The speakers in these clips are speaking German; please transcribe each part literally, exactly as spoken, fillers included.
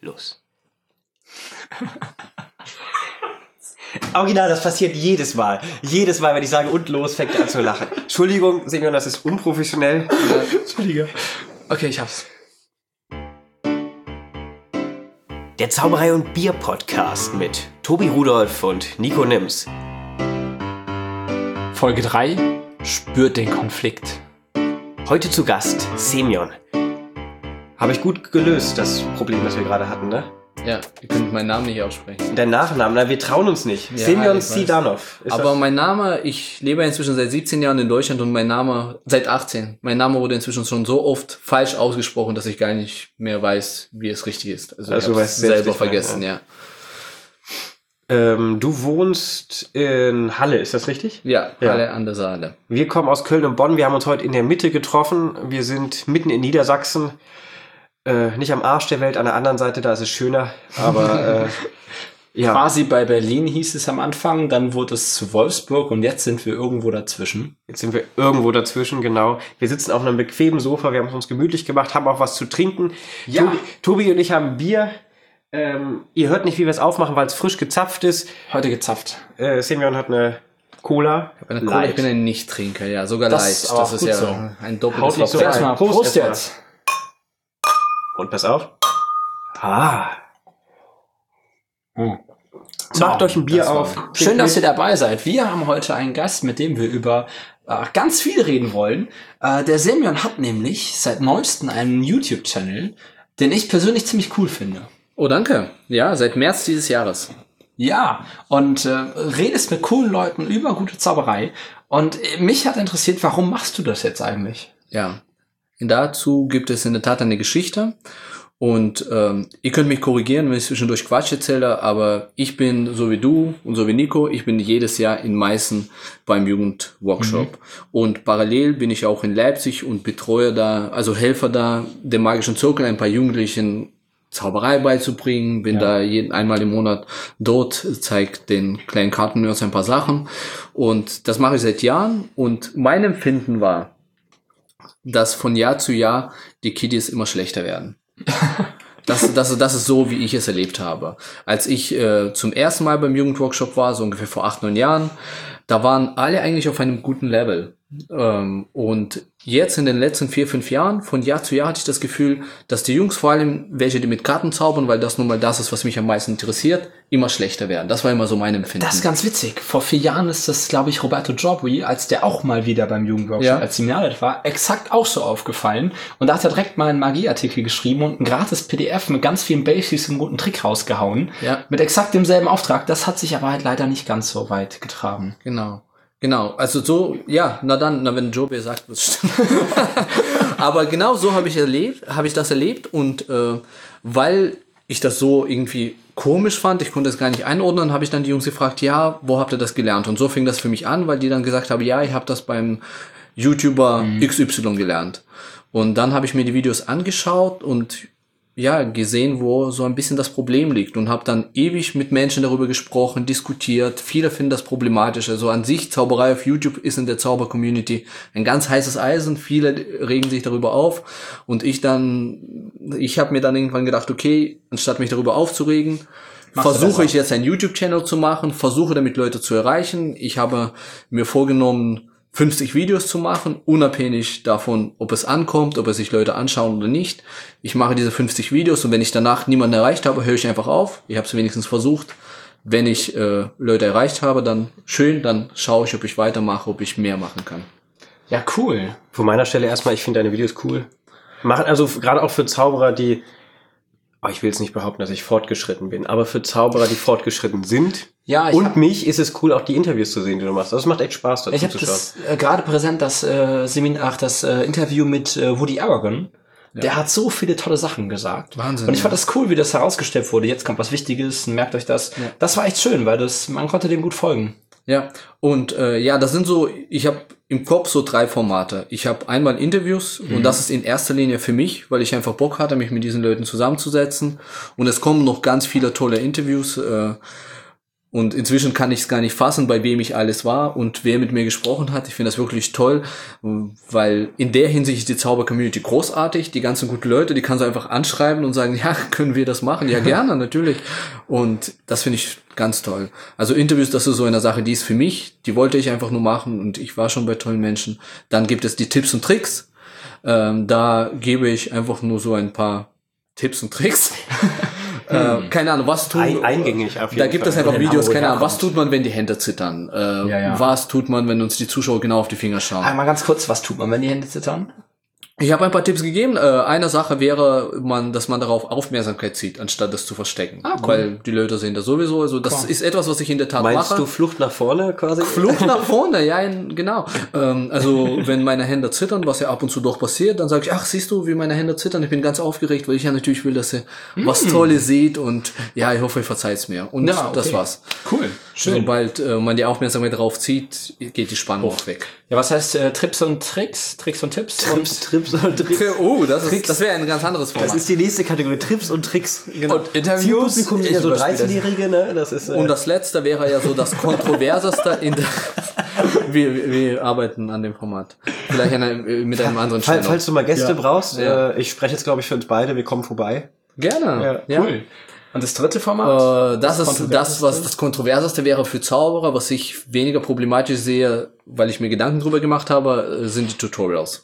los. Original, das passiert jedes Mal. Jedes Mal, wenn ich sage und los, fängt er an zu lachen. Entschuldigung, Semyon, das ist unprofessionell. Ja, Entschuldige. Okay, ich hab's. Der Zauberei- und Bier-Podcast mit Tobi Rudolph und Nico Nims. Folge drei. Spürt den Konflikt. Heute zu Gast Semyon. Habe ich gut gelöst, das Problem, das wir gerade hatten, ne? Ja, ihr könnt meinen Namen nicht aussprechen. Dein Nachname, na, wir trauen uns nicht. Ja, Semyon ich weiß. Sidanov. Ist Aber das- mein Name, ich lebe inzwischen seit siebzehn Jahren in Deutschland und mein Name, seit achtzehn. Mein Name wurde inzwischen schon so oft falsch ausgesprochen, dass ich gar nicht mehr weiß, wie es richtig ist. Also, Also ich du hab's weißt selbst selber nicht mehr, vergessen, ja. ja. Ähm, du wohnst in Halle, ist das richtig? Ja, Ja. alle an der Saale. Wir kommen aus Köln und Bonn. Wir haben uns heute in der Mitte getroffen. Wir sind mitten in Niedersachsen. Äh, nicht am Arsch der Welt, an der anderen Seite, da ist es schöner. Aber äh, ja, Quasi bei Berlin hieß es am Anfang, dann wurde es zu Wolfsburg und jetzt sind wir irgendwo dazwischen. jetzt sind wir irgendwo dazwischen, genau. Wir sitzen auf einem bequemen Sofa, wir haben es uns gemütlich gemacht, haben auch was zu trinken. Ja. Tobi, Tobi und ich haben Bier. Ähm, ihr hört nicht, wie wir es aufmachen, weil es frisch gezapft ist. Heute gezapft. Äh, Semyon hat eine Cola. Bei einer Cola, Light. ich bin ein Nicht-Trinker, ja, sogar Das leicht. ist aber Das ist gut ja so. ein Haut doppeltes nicht so Verbrauch. rein. Erstmal Prost, Prost erstmal. jetzt. Und pass auf. Ah. Hm. Macht euch ein Bier das war- auf. Schön, dass ihr dabei seid. Wir haben heute einen Gast, mit dem wir über äh, ganz viel reden wollen. Äh, der Semyon hat nämlich seit neuestem einen YouTube-Channel, den ich persönlich ziemlich cool finde. Oh, danke. Ja, seit März dieses Jahres. Ja, und äh, redest mit coolen Leuten über gute Zauberei. Und äh, mich hat interessiert, warum machst du das jetzt eigentlich? Ja. Und dazu gibt es in der Tat eine Geschichte. Und ähm, ihr könnt mich korrigieren, wenn ich zwischendurch Quatsch erzähle, aber ich bin so wie du und so wie Nico, ich bin jedes Jahr in Meißen beim Jugendworkshop. Und parallel bin ich auch in Leipzig und betreue da, also helfe da, dem magischen Zirkel ein paar Jugendlichen Zauberei beizubringen, bin da jeden einmal im Monat dort, zeigt den kleinen Kartennerds ein paar Sachen. Und das mache ich seit Jahren. Und mein Empfinden war, dass von Jahr zu Jahr die Kiddies immer schlechter werden. Das, das, das ist so, wie ich es erlebt habe. Als ich äh, zum ersten Mal beim Jugendworkshop war, so ungefähr vor acht, neun Jahren, da waren alle eigentlich auf einem guten Level. Ähm, und jetzt in den letzten vier, fünf Jahren, von Jahr zu Jahr hatte ich das Gefühl, dass die Jungs, vor allem welche, die mit Karten zaubern, weil das nun mal das ist, was mich am meisten interessiert, immer schlechter werden. Das war immer so mein Empfinden. Das ist ganz witzig. Vor vier Jahren ist das, glaube ich, Roberto Giobri, als der auch mal wieder beim Jugendworkshop Ja. als Seminarleiter war, exakt auch so aufgefallen. Und da hat er direkt mal einen Magieartikel geschrieben und ein gratis P D F mit ganz vielen Basics und guten Trick rausgehauen. Ja. Mit exakt demselben Auftrag. Das hat sich aber halt leider nicht ganz so weit getragen. Genau. Genau, also so, ja, na dann, na wenn Joe sagt, wird's stimmen. Aber genau so habe ich erlebt, habe ich das erlebt und äh, weil ich das so irgendwie komisch fand, ich konnte es gar nicht einordnen, habe ich dann die Jungs gefragt, ja, wo habt ihr das gelernt? Und so fing das für mich an, weil die dann gesagt haben, ja, ich habe das beim YouTuber X Y gelernt. Und dann habe ich mir die Videos angeschaut und ja, gesehen, wo so ein bisschen das Problem liegt und habe dann ewig mit Menschen darüber gesprochen, diskutiert. Viele finden das problematisch. Also an sich, Zauberei auf YouTube ist in der Zauber-Community ein ganz heißes Eisen. Viele regen sich darüber auf. Und ich dann, ich habe mir dann irgendwann gedacht, okay, anstatt mich darüber aufzuregen, Machst du versuche besser. ich jetzt einen YouTube-Channel zu machen, versuche damit Leute zu erreichen. Ich habe mir vorgenommen, fünfzig Videos zu machen, unabhängig davon, ob es ankommt, ob es sich Leute anschauen oder nicht. Ich mache diese fünfzig Videos und wenn ich danach niemanden erreicht habe, höre ich einfach auf. Ich habe es wenigstens versucht. Wenn ich äh, Leute erreicht habe, dann schön, dann schaue ich, ob ich weitermache, ob ich mehr machen kann. Ja, cool. Von meiner Stelle erstmal, ich finde deine Videos cool. Machen also gerade auch für Zauberer, die, oh, ich will jetzt nicht behaupten, dass ich fortgeschritten bin, aber für Zauberer, die fortgeschritten sind. Ja, ich und hab- mich ist es cool, auch die Interviews zu sehen, die du machst. Das macht echt Spaß, dazu Ich habe zu schauen. das äh, gerade präsent, das äh, Seminar, ach, das äh, Interview mit äh, Woody Aragon. Der hat so viele tolle Sachen gesagt. Wahnsinn, Und ich ja. fand das cool, wie das herausgestellt wurde. Jetzt kommt was Wichtiges, merkt euch das. Das war echt schön, weil das, man konnte dem gut folgen. Ja, und äh, ja, das sind so, ich habe im Kopf so drei Formate. Ich habe einmal Interviews und das ist in erster Linie für mich, weil ich einfach Bock hatte, mich mit diesen Leuten zusammenzusetzen. Und es kommen noch ganz viele tolle Interviews. Äh, Und inzwischen kann ich es gar nicht fassen, bei wem ich alles war und wer mit mir gesprochen hat. Ich finde das wirklich toll, weil in der Hinsicht ist die Zauber-Community großartig. Die ganzen guten Leute, die kannst du einfach anschreiben und sagen, ja, können wir das machen? Ja, gerne, natürlich. Und das finde ich ganz toll. Also Interviews, das ist so eine Sache, die ist für mich, die wollte ich einfach nur machen und ich war schon bei tollen Menschen. Dann gibt es die Tipps und Tricks. Ähm, da gebe ich einfach nur so ein paar Tipps und Tricks. Äh, keine Ahnung, was tun... Ein, eingängig auf jeden Da gibt Fall. es einfach Genau, Videos, keine ja, Ahnung, was kommt. tut man, wenn die Hände zittern? Äh, Ja, ja. Was tut man, wenn uns die Zuschauer genau auf die Finger schauen? Einmal ganz kurz, was tut man, wenn die Hände zittern? Ich habe ein paar Tipps gegeben. Äh, eine Sache wäre, man, dass man darauf Aufmerksamkeit zieht, anstatt das zu verstecken. Ah, cool. Weil die Leute sehen das sowieso. Also das Cool. ist etwas, was ich in der Tat Meinst mache. du Flucht nach vorne quasi? Flucht nach vorne, ja, in- genau. Ähm, also wenn meine Hände zittern, was ja ab und zu doch passiert, dann sage ich, ach, siehst du, wie meine Hände zittern? Ich bin ganz aufgeregt, weil ich ja natürlich will, dass ihr was Tolles seht und ja, ich hoffe, ihr verzeiht's mir. Und Ja, okay. das war's. Cool, schön. Sobald äh, man die Aufmerksamkeit drauf zieht, geht die Spannung auch weg. Ja, was heißt äh, Trips und Tricks? Tricks und Tipps? Trips, Trips und Tricks. Oh, das, ist, das wäre ein ganz anderes Format. Das ist die nächste Kategorie, Trips und Tricks. Genau. Und Interviews? Zielpublikum sind ja Ich so überspiele das. dreizehnjährige, ne? Das ist, äh, Und das letzte wäre ja so das Kontroverseste in der... wir, wir, wir arbeiten an dem Format. Vielleicht eine, mit einem anderen Fall, Channel. falls du mal Gäste Ja. brauchst, Ja. äh, ich spreche jetzt, glaube ich, für uns beide, wir kommen vorbei. Gerne. Ja, Cool. Und das dritte Format? Äh, das ist das, Kontroverseste? was das Kontroverseste wäre für Zauberer, was ich weniger problematisch sehe, weil ich mir Gedanken drüber gemacht habe, äh, sind die Tutorials.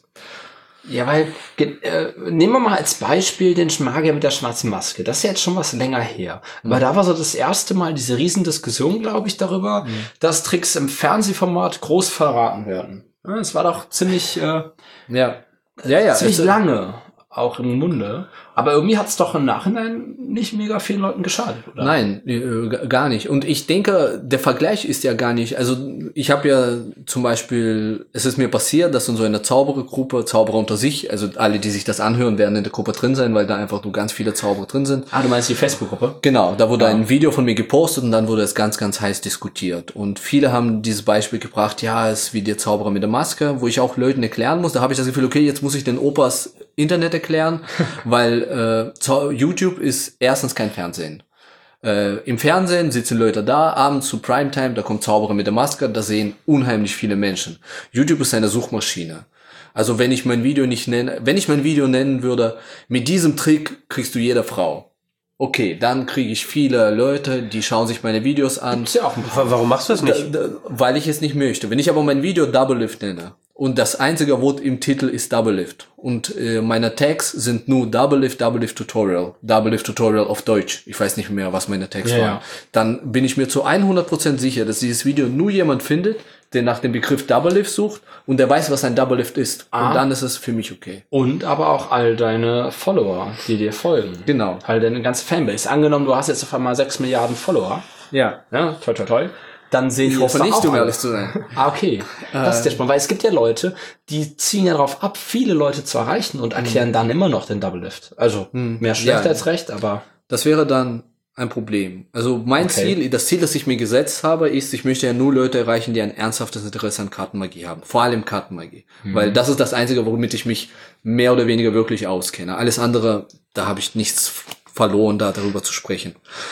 Ja, weil, ge- äh, nehmen wir mal als Beispiel den Magier mit der schwarzen Maske. Das ist ja jetzt schon was länger her. Aber da war so das erste Mal diese Riesendiskussion, glaube ich, darüber, dass Tricks im Fernsehformat groß verraten werden. Ja, es war doch ziemlich, äh, Ja. Ja, ja. ziemlich es- lange auch im Munde. Aber irgendwie hat es doch im Nachhinein nicht mega vielen Leuten geschadet, oder? Nein, äh, g- gar nicht. Und ich denke, der Vergleich ist ja gar nicht, also ich habe ja zum Beispiel, es ist mir passiert, dass in so einer Zauberergruppe, Zauberer unter sich, also alle, die sich das anhören, werden in der Gruppe drin sein, weil da einfach nur ganz viele Zauberer drin sind. Ah, du meinst die Facebook-Gruppe? Genau, da wurde ein Video von mir gepostet und dann wurde es ganz, ganz heiß diskutiert. Und viele haben dieses Beispiel gebracht, ja, es ist wie der Zauberer mit der Maske, wo ich auch Leuten erklären muss. Da habe ich das Gefühl, okay, jetzt muss ich den Opas Internet erklären, weil äh, Zau- YouTube ist erstens kein Fernsehen. Äh, Im Fernsehen sitzen Leute da, abends zu Primetime, da kommt Zauberer mit der Maske, da sehen unheimlich viele Menschen. YouTube ist eine Suchmaschine. Also wenn ich mein Video nicht nenne, wenn ich mein Video nennen würde, mit diesem Trick kriegst du jede Frau. Okay, dann kriege ich viele Leute, die schauen sich meine Videos an. Ist ja auch ein Wa- Warum machst du das nicht? Da, da, weil ich es nicht möchte. Wenn ich aber mein Video Double Lift nenne und das einzige Wort im Titel ist Double Lift und äh, meine Tags sind nur Double Lift, Double Lift Tutorial, Double Lift Tutorial auf Deutsch, ich weiß nicht mehr, was meine Tags Ja, waren, ja. dann bin ich mir zu hundert Prozent sicher, dass dieses Video nur jemand findet, der nach dem Begriff Double Lift sucht und der weiß, was ein Double Lift ist. Ah. Und dann ist es für mich okay. Und aber auch all deine Follower, die dir folgen. Genau. All deine ganze Fanbase. Angenommen, du hast jetzt auf einmal sechs Milliarden Follower. Ja. Ja, toll, toll, toll. Dann sehen Ich die hoffe das doch nicht, auch um alle. ehrlich zu sein. Ah, okay. Das ist ja spannend, weil es gibt ja Leute, die ziehen ja darauf ab, viele Leute zu erreichen und erklären dann immer noch den Double Lift. Also, mehr schlecht Ja. als recht, aber Das wäre dann ein Problem. Also mein Okay. Ziel, das Ziel, das ich mir gesetzt habe, ist, ich möchte ja nur Leute erreichen, die ein ernsthaftes Interesse an Kartenmagie haben. Vor allem Kartenmagie. Weil das ist das Einzige, womit ich mich mehr oder weniger wirklich auskenne. Alles andere, da habe ich nichts verloren, da darüber zu sprechen.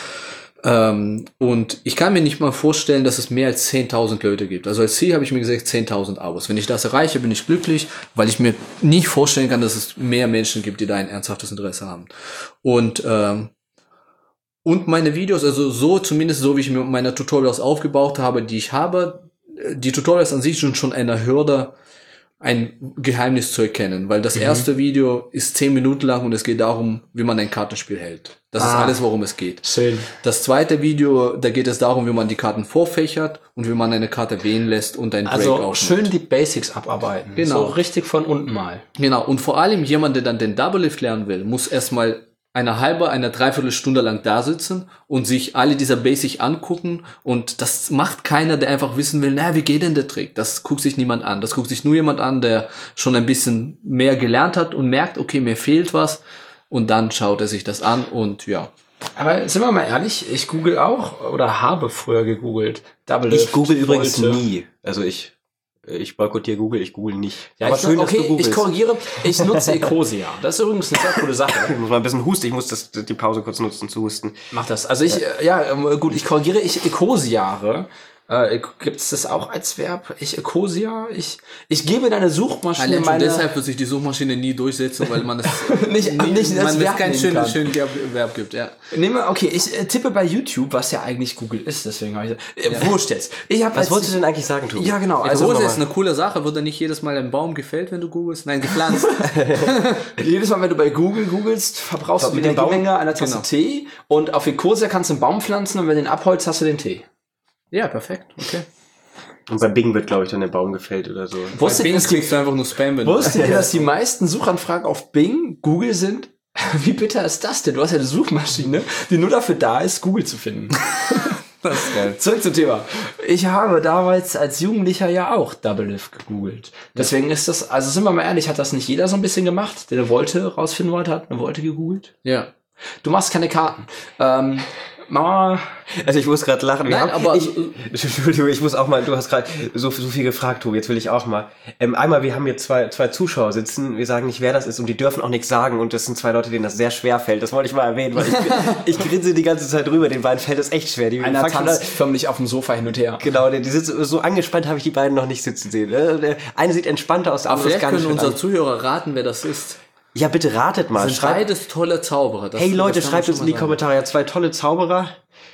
Ähm, und ich kann mir nicht mal vorstellen, dass es mehr als zehntausend Leute gibt. Also als Ziel habe ich mir gesagt zehntausend Abos. Wenn ich das erreiche, bin ich glücklich, weil ich mir nicht vorstellen kann, dass es mehr Menschen gibt, die da ein ernsthaftes Interesse haben. Und ähm, Und meine Videos, also so, zumindest so, wie ich mir meine Tutorials aufgebaut habe, die ich habe, die Tutorials an sich sind schon eine Hürde, ein Geheimnis zu erkennen, weil das erste Video ist zehn Minuten lang und es geht darum, wie man ein Kartenspiel hält. Das ist Ah. alles, worum es geht. schön. Das zweite Video, da geht es darum, wie man die Karten vorfächert und wie man eine Karte wehen lässt und ein Break Also aufnimmt. schön die Basics abarbeiten. Genau. So richtig von unten mal. Genau, und vor allem jemand, der dann den Double Lift lernen will, muss erstmal eine halbe, eine Dreiviertelstunde lang da sitzen und sich alle dieser Basic angucken und das macht keiner, der einfach wissen will, na, wie geht denn der Trick? Das guckt sich niemand an. Das guckt sich nur jemand an, der schon ein bisschen mehr gelernt hat und merkt, okay, mir fehlt was und dann schaut er sich das an und ja. Aber sind wir mal ehrlich, ich google auch oder habe früher gegoogelt. Double Ich Lift, google übrigens Volte. nie. Also ich ich boykottiere Google, ich google nicht. Ja, aber ich, schön, dass du okay, ich googelst. korrigiere, ich nutze Ecosia. Das ist übrigens eine sehr coole Sache. Ich muss mal ein bisschen husten, ich muss das, die Pause kurz nutzen zu husten. Mach das. Also ich, ja, ja gut, ich korrigiere, ich Ecosiare. Äh, Gibt es das auch als Verb? Ich Ecosia? Ich, ich gebe deine Suchmaschine Allein schon meine... deshalb wird sich die Suchmaschine nie durchsetzen, weil man es nicht, nie, nicht als man Verb es kein nehmen schönes kann. schön Verb gibt, ja. Nehme, okay, ich äh, tippe bei YouTube, was ja eigentlich Google ist, deswegen habe ich... Äh, Ja. Wurscht jetzt. Ich hab Was als- wolltest du denn eigentlich sagen, Tobi? Ja, genau. Also, Also, das ist eine coole Sache. Wird da nicht jedes Mal ein Baum gefällt, wenn du googelst? Nein, gepflanzt. jedes Mal, wenn du bei Google googelst, verbrauchst du die mit dem Baum? Energiemenge einer Tasse Genau. Tee und auf Ecosia kannst du einen Baum pflanzen und wenn du den abholst, hast du den Tee. Ja, perfekt. Okay. Und bei Bing wird, glaube ich, dann der Baum gefällt oder so. Bei Wusstet ihr, Bing dass die, kriegst du einfach nur Spam, wenn du wusstet ihr, dass die meisten Suchanfragen auf Bing Google sind? Wie bitter ist das denn? Du hast ja eine Suchmaschine, die nur dafür da ist, Google zu finden. Das ist geil. Zurück zum Thema. Ich habe damals als Jugendlicher ja auch Double Lift gegoogelt. Deswegen ist das, also sind wir mal ehrlich, hat das nicht jeder so ein bisschen gemacht, der eine Wolte rausfinden wollte, hat eine Wolte gegoogelt? Ja. Du machst keine Karten. Ähm, Mama, Also ich muss gerade lachen. Wir Nein, haben, aber- ich, Entschuldigung, ich muss auch mal, du hast gerade so, so viel gefragt, Tobi, jetzt will ich auch mal. Ähm, einmal, wir haben hier zwei, zwei Zuschauer sitzen, wir sagen nicht, wer das ist und die dürfen auch nichts sagen und das sind zwei Leute, denen das sehr schwer fällt. Das wollte ich mal erwähnen, weil ich, ich grinse die ganze Zeit drüber, den beiden fällt das echt schwer. Die einer fangen schon tanzt an- förmlich auf dem Sofa hin und her. Genau, die, die sitzen so angespannt, habe ich die beiden noch nicht sitzen sehen. Äh, Der eine sieht entspannter aus, der Aber andere ist vielleicht gar nicht können mit unsere an. Zuhörer raten, wer das ist. Ja, bitte ratet mal. Das sind Schreibt, beides tolle Zauberer. Das, hey Leute, das kann man schreibt uns schon in die mal sagen. Kommentare. Ja, zwei tolle Zauberer.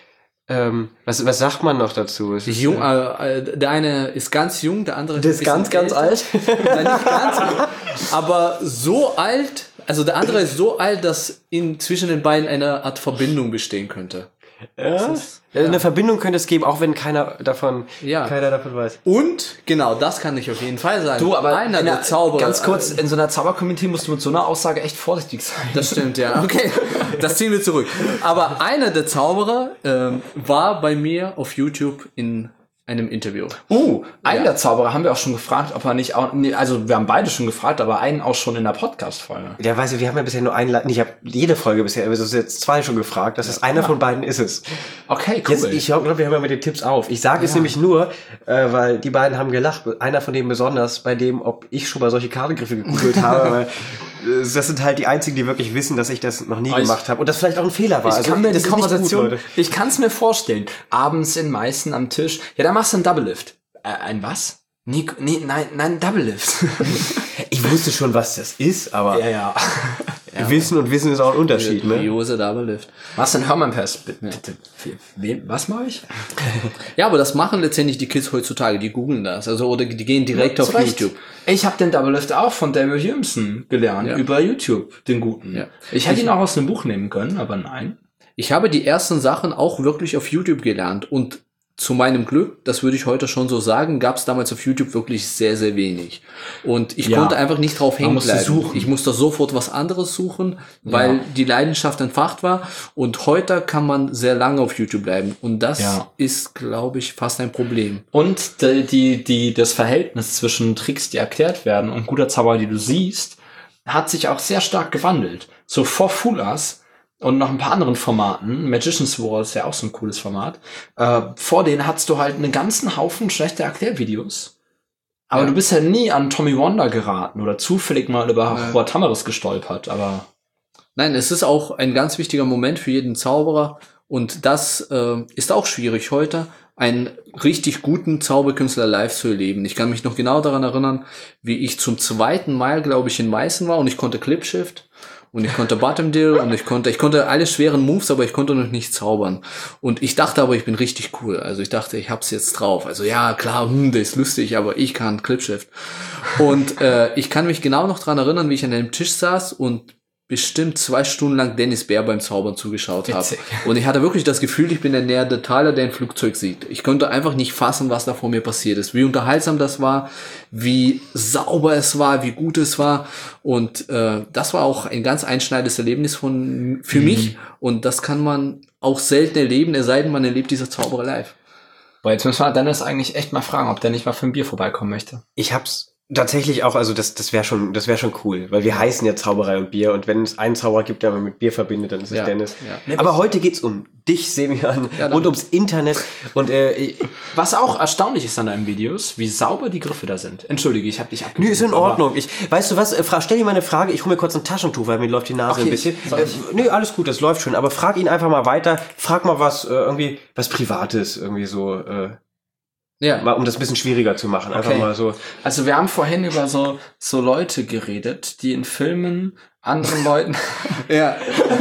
Ähm, was, was sagt man noch dazu? Es ist, Jung, äh, äh, der eine ist ganz jung, der andere Der ist ein ganz, bisschen ganz älter. alt. Nein, nicht ganz, aber so alt, also der andere ist so alt, dass in, zwischen den beiden eine Art Verbindung bestehen könnte. Ja? Ja, eine Verbindung könnte es geben, auch wenn keiner davon, Ja. keiner davon weiß. Und, genau, das kann ich auf jeden Fall sagen. Du, aber einer in der einer- Zauberer. ganz kurz, in so einer Zaubercommunity musst du mit so einer Aussage echt vorsichtig sein. Das stimmt, ja. Okay, das ziehen wir zurück. Aber einer der Zauberer ähm, war bei mir auf YouTube in einem Interview. Uh, einen Ja. der Zauberer haben wir auch schon gefragt, ob er nicht auch, nee, also wir haben beide schon gefragt, aber einen auch schon in der Podcast-Folge. Ja, weißt du, wir haben ja bisher nur einen, Le- ich habe jede Folge bisher, aber es ist jetzt zwei schon gefragt, das ist einer von beiden ist es. Okay, cool. Jetzt, ich glaube, wir hören mal mit den Tipps auf. Ich sage es nämlich nur, äh, weil die beiden haben gelacht. Einer von denen besonders, bei dem, ob ich schon mal solche Kartengriffe gegoogelt habe, weil äh, das sind halt die einzigen, die wirklich wissen, dass ich das noch nie Aber ich- gemacht habe und das vielleicht auch ein Fehler war. Ich kann mir die das ist nicht gut, Konversation, Leute. ich kann es mir vorstellen. Abends in Meißen am Tisch. Ja, da machst du einen Double Lift. Äh, ein was? Nee, nee, nein, nein, Double Lift. Ich wusste schon, was das ist, aber ja, ja. Wissen und Wissen ist auch ein Unterschied, ne? Jose Double Lift. Was denn Hermann Pass? Bitte, bitte. Wen, was mache ich? Ja, aber das machen letztendlich die Kids heutzutage. Die googeln das. Also, oder die gehen direkt Ja, auf zu Recht. YouTube. Ich habe den Double Lift auch von David Williamson gelernt, Ja. über YouTube, den guten. Ja. Ich hätte ihn auch aus einem Buch nehmen können, aber nein. Ich habe die ersten Sachen auch wirklich auf YouTube gelernt und zu meinem Glück, das würde ich heute schon so sagen, gab es damals auf YouTube wirklich sehr, sehr wenig. Und ich Ja. konnte einfach nicht drauf hängen musste bleiben. suchen. Ich musste sofort was anderes suchen, weil Ja. die Leidenschaft entfacht war. Und heute kann man sehr lange auf YouTube bleiben. Und das Ja. ist, glaube ich, fast ein Problem. Und die, die, die, das Verhältnis zwischen Tricks, die erklärt werden und guter Zauber, die du siehst, hat sich auch sehr stark gewandelt. So vor Fool Us und noch ein paar anderen Formaten, Magician's War ist ja auch so ein cooles Format, äh, vor denen hattest du halt einen ganzen Haufen schlechter Erklärvideos. Aber Ja. du bist ja nie an Tommy Wonder geraten oder zufällig mal über Ja. Robert Tamaris gestolpert, aber Nein, es ist auch ein ganz wichtiger Moment für jeden Zauberer. Und das äh, ist auch schwierig heute, einen richtig guten Zauberkünstler live zu erleben. Ich kann mich noch genau daran erinnern, wie ich zum zweiten Mal, glaube ich, in Meißen war und ich konnte Clipshift und ich konnte Bottom Deal und ich konnte, ich konnte alle schweren Moves, aber ich konnte noch nicht zaubern. Und ich dachte aber, ich bin richtig cool. Also ich dachte, ich hab's jetzt drauf. Also ja, klar, hm, der ist lustig, aber ich kann Clipshift. Und äh, ich kann mich genau noch daran erinnern, wie ich an einem Tisch saß und bestimmt zwei Stunden lang Dennis Bär beim Zaubern zugeschaut habe. Witzig. Und ich hatte wirklich das Gefühl, ich bin der Neandertaler, der ein Flugzeug sieht. Ich konnte einfach nicht fassen, was da vor mir passiert ist. Wie unterhaltsam das war, wie sauber es war, wie gut es war. Und äh, das war auch ein ganz einschneidendes Erlebnis von für Mhm. mich. Und das kann man auch selten erleben, es sei denn, man erlebt diese Zauberer live. boah, jetzt müssen wir Dennis eigentlich echt mal fragen, ob der nicht mal für ein Bier vorbeikommen möchte. Ich hab's Tatsächlich auch, also das, das wäre schon, das wäre schon cool, weil wir heißen ja Zauberei und Bier und wenn es einen Zauberer gibt, der man mit Bier verbindet, dann ist es Ja, Dennis. ja. Aber heute geht's um dich, Semyon, Ja, und ums Internet und äh, Was auch erstaunlich ist an deinen Videos, wie sauber die Griffe da sind. Entschuldige, ich habe dich abgewürgt. nö, ist in Ordnung. Ich, weißt du was, äh, fra- stell dir mal eine Frage, ich hole mir kurz ein Taschentuch, weil mir läuft die Nase Okay, ein bisschen. soll Äh, ich? nö, alles gut, das läuft schon, aber frag ihn einfach mal weiter, frag mal was, äh, irgendwie, was Privates, irgendwie so, äh, Ja. mal, um das ein bisschen schwieriger zu machen, einfach Okay. mal so. Also wir haben vorhin über so, so Leute geredet, die in Filmen anderen Leuten... Ja.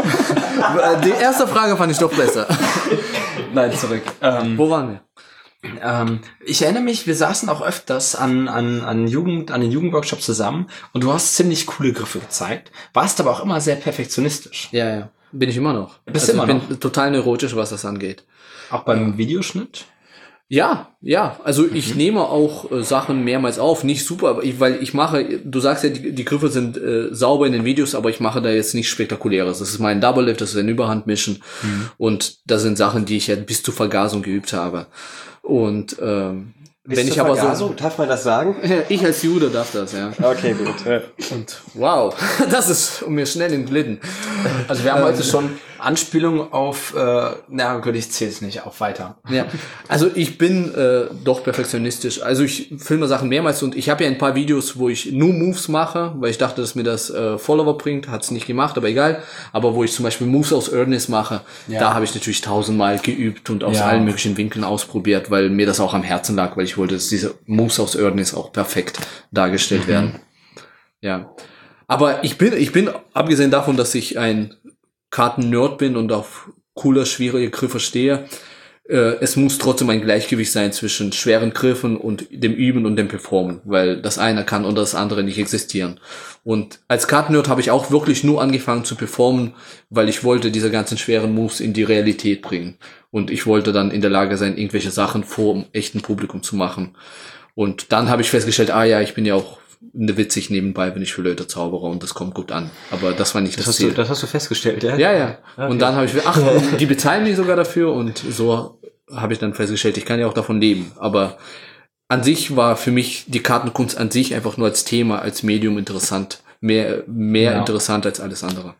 Die erste Frage fand ich doch besser. Nein, zurück. Ähm, Wo waren wir? Ähm, ich erinnere mich, wir saßen auch öfters an, an, an, Jugend, an den Jugendworkshops zusammen und du hast ziemlich coole Griffe gezeigt, warst aber auch immer sehr perfektionistisch. Ja, ja. Bin ich immer noch. Bist also immer ich noch? bin total neurotisch, was das angeht. Auch beim Videoschnitt? Ja, ja. Also ich nehme auch äh, Sachen mehrmals auf. Nicht super, aber ich, weil ich mache, du sagst ja, die, die Griffe sind äh, sauber in den Videos, aber ich mache da jetzt nichts Spektakuläres. Das ist mein Double Lift, das ist ein Überhandmischen. Und das sind Sachen, die ich ja bis zur Vergasung geübt habe. Und ähm, wenn ich aber so... darf man das sagen? Ich als Jude darf das, ja. Okay, gut. Ja. Und wow, das ist mir schnell entglitten. Also wir haben heute schon Anspielungen auf, äh, na gut, ich zähle es nicht, auf weiter. Ja, also ich bin äh, doch perfektionistisch. Also ich filme Sachen mehrmals und ich habe ja ein paar Videos, wo ich nur Moves mache, weil ich dachte, dass mir das äh, Follower bringt. Hat's nicht gemacht, aber egal. Aber wo ich zum Beispiel Moves aus Earnest mache, Ja. da habe ich natürlich tausendmal geübt und aus Ja. allen möglichen Winkeln ausprobiert, weil mir das auch am Herzen lag, weil ich wollte, dass diese Moves aus Earnest auch perfekt dargestellt werden. Ja, aber ich bin, ich bin abgesehen davon, dass ich ein Karten-Nerd bin und auf cooler, schwierige Griffe stehe, äh, es muss trotzdem ein Gleichgewicht sein zwischen schweren Griffen und dem Üben und dem Performen, weil das eine kann und das andere nicht existieren. Und als Karten-Nerd habe ich auch wirklich nur angefangen zu performen, weil ich wollte diese ganzen schweren Moves in die Realität bringen. Und ich wollte dann in der Lage sein, irgendwelche Sachen vor dem echten Publikum zu machen. Und dann habe ich festgestellt, ah ja, ich bin ja auch eine witzig nebenbei, wenn ich für Leute zaubere und das kommt gut an. Aber das war nicht das, Das hast, Ziel. du, das hast du festgestellt, ja? Ja, ja. Okay. Und dann habe ich, ach, die bezahlen mich sogar dafür und so habe ich dann festgestellt, ich kann ja auch davon leben. Aber an sich war für mich die Kartenkunst an sich einfach nur als Thema, als Medium interessant. Mehr, mehr Ja. interessant als alles andere.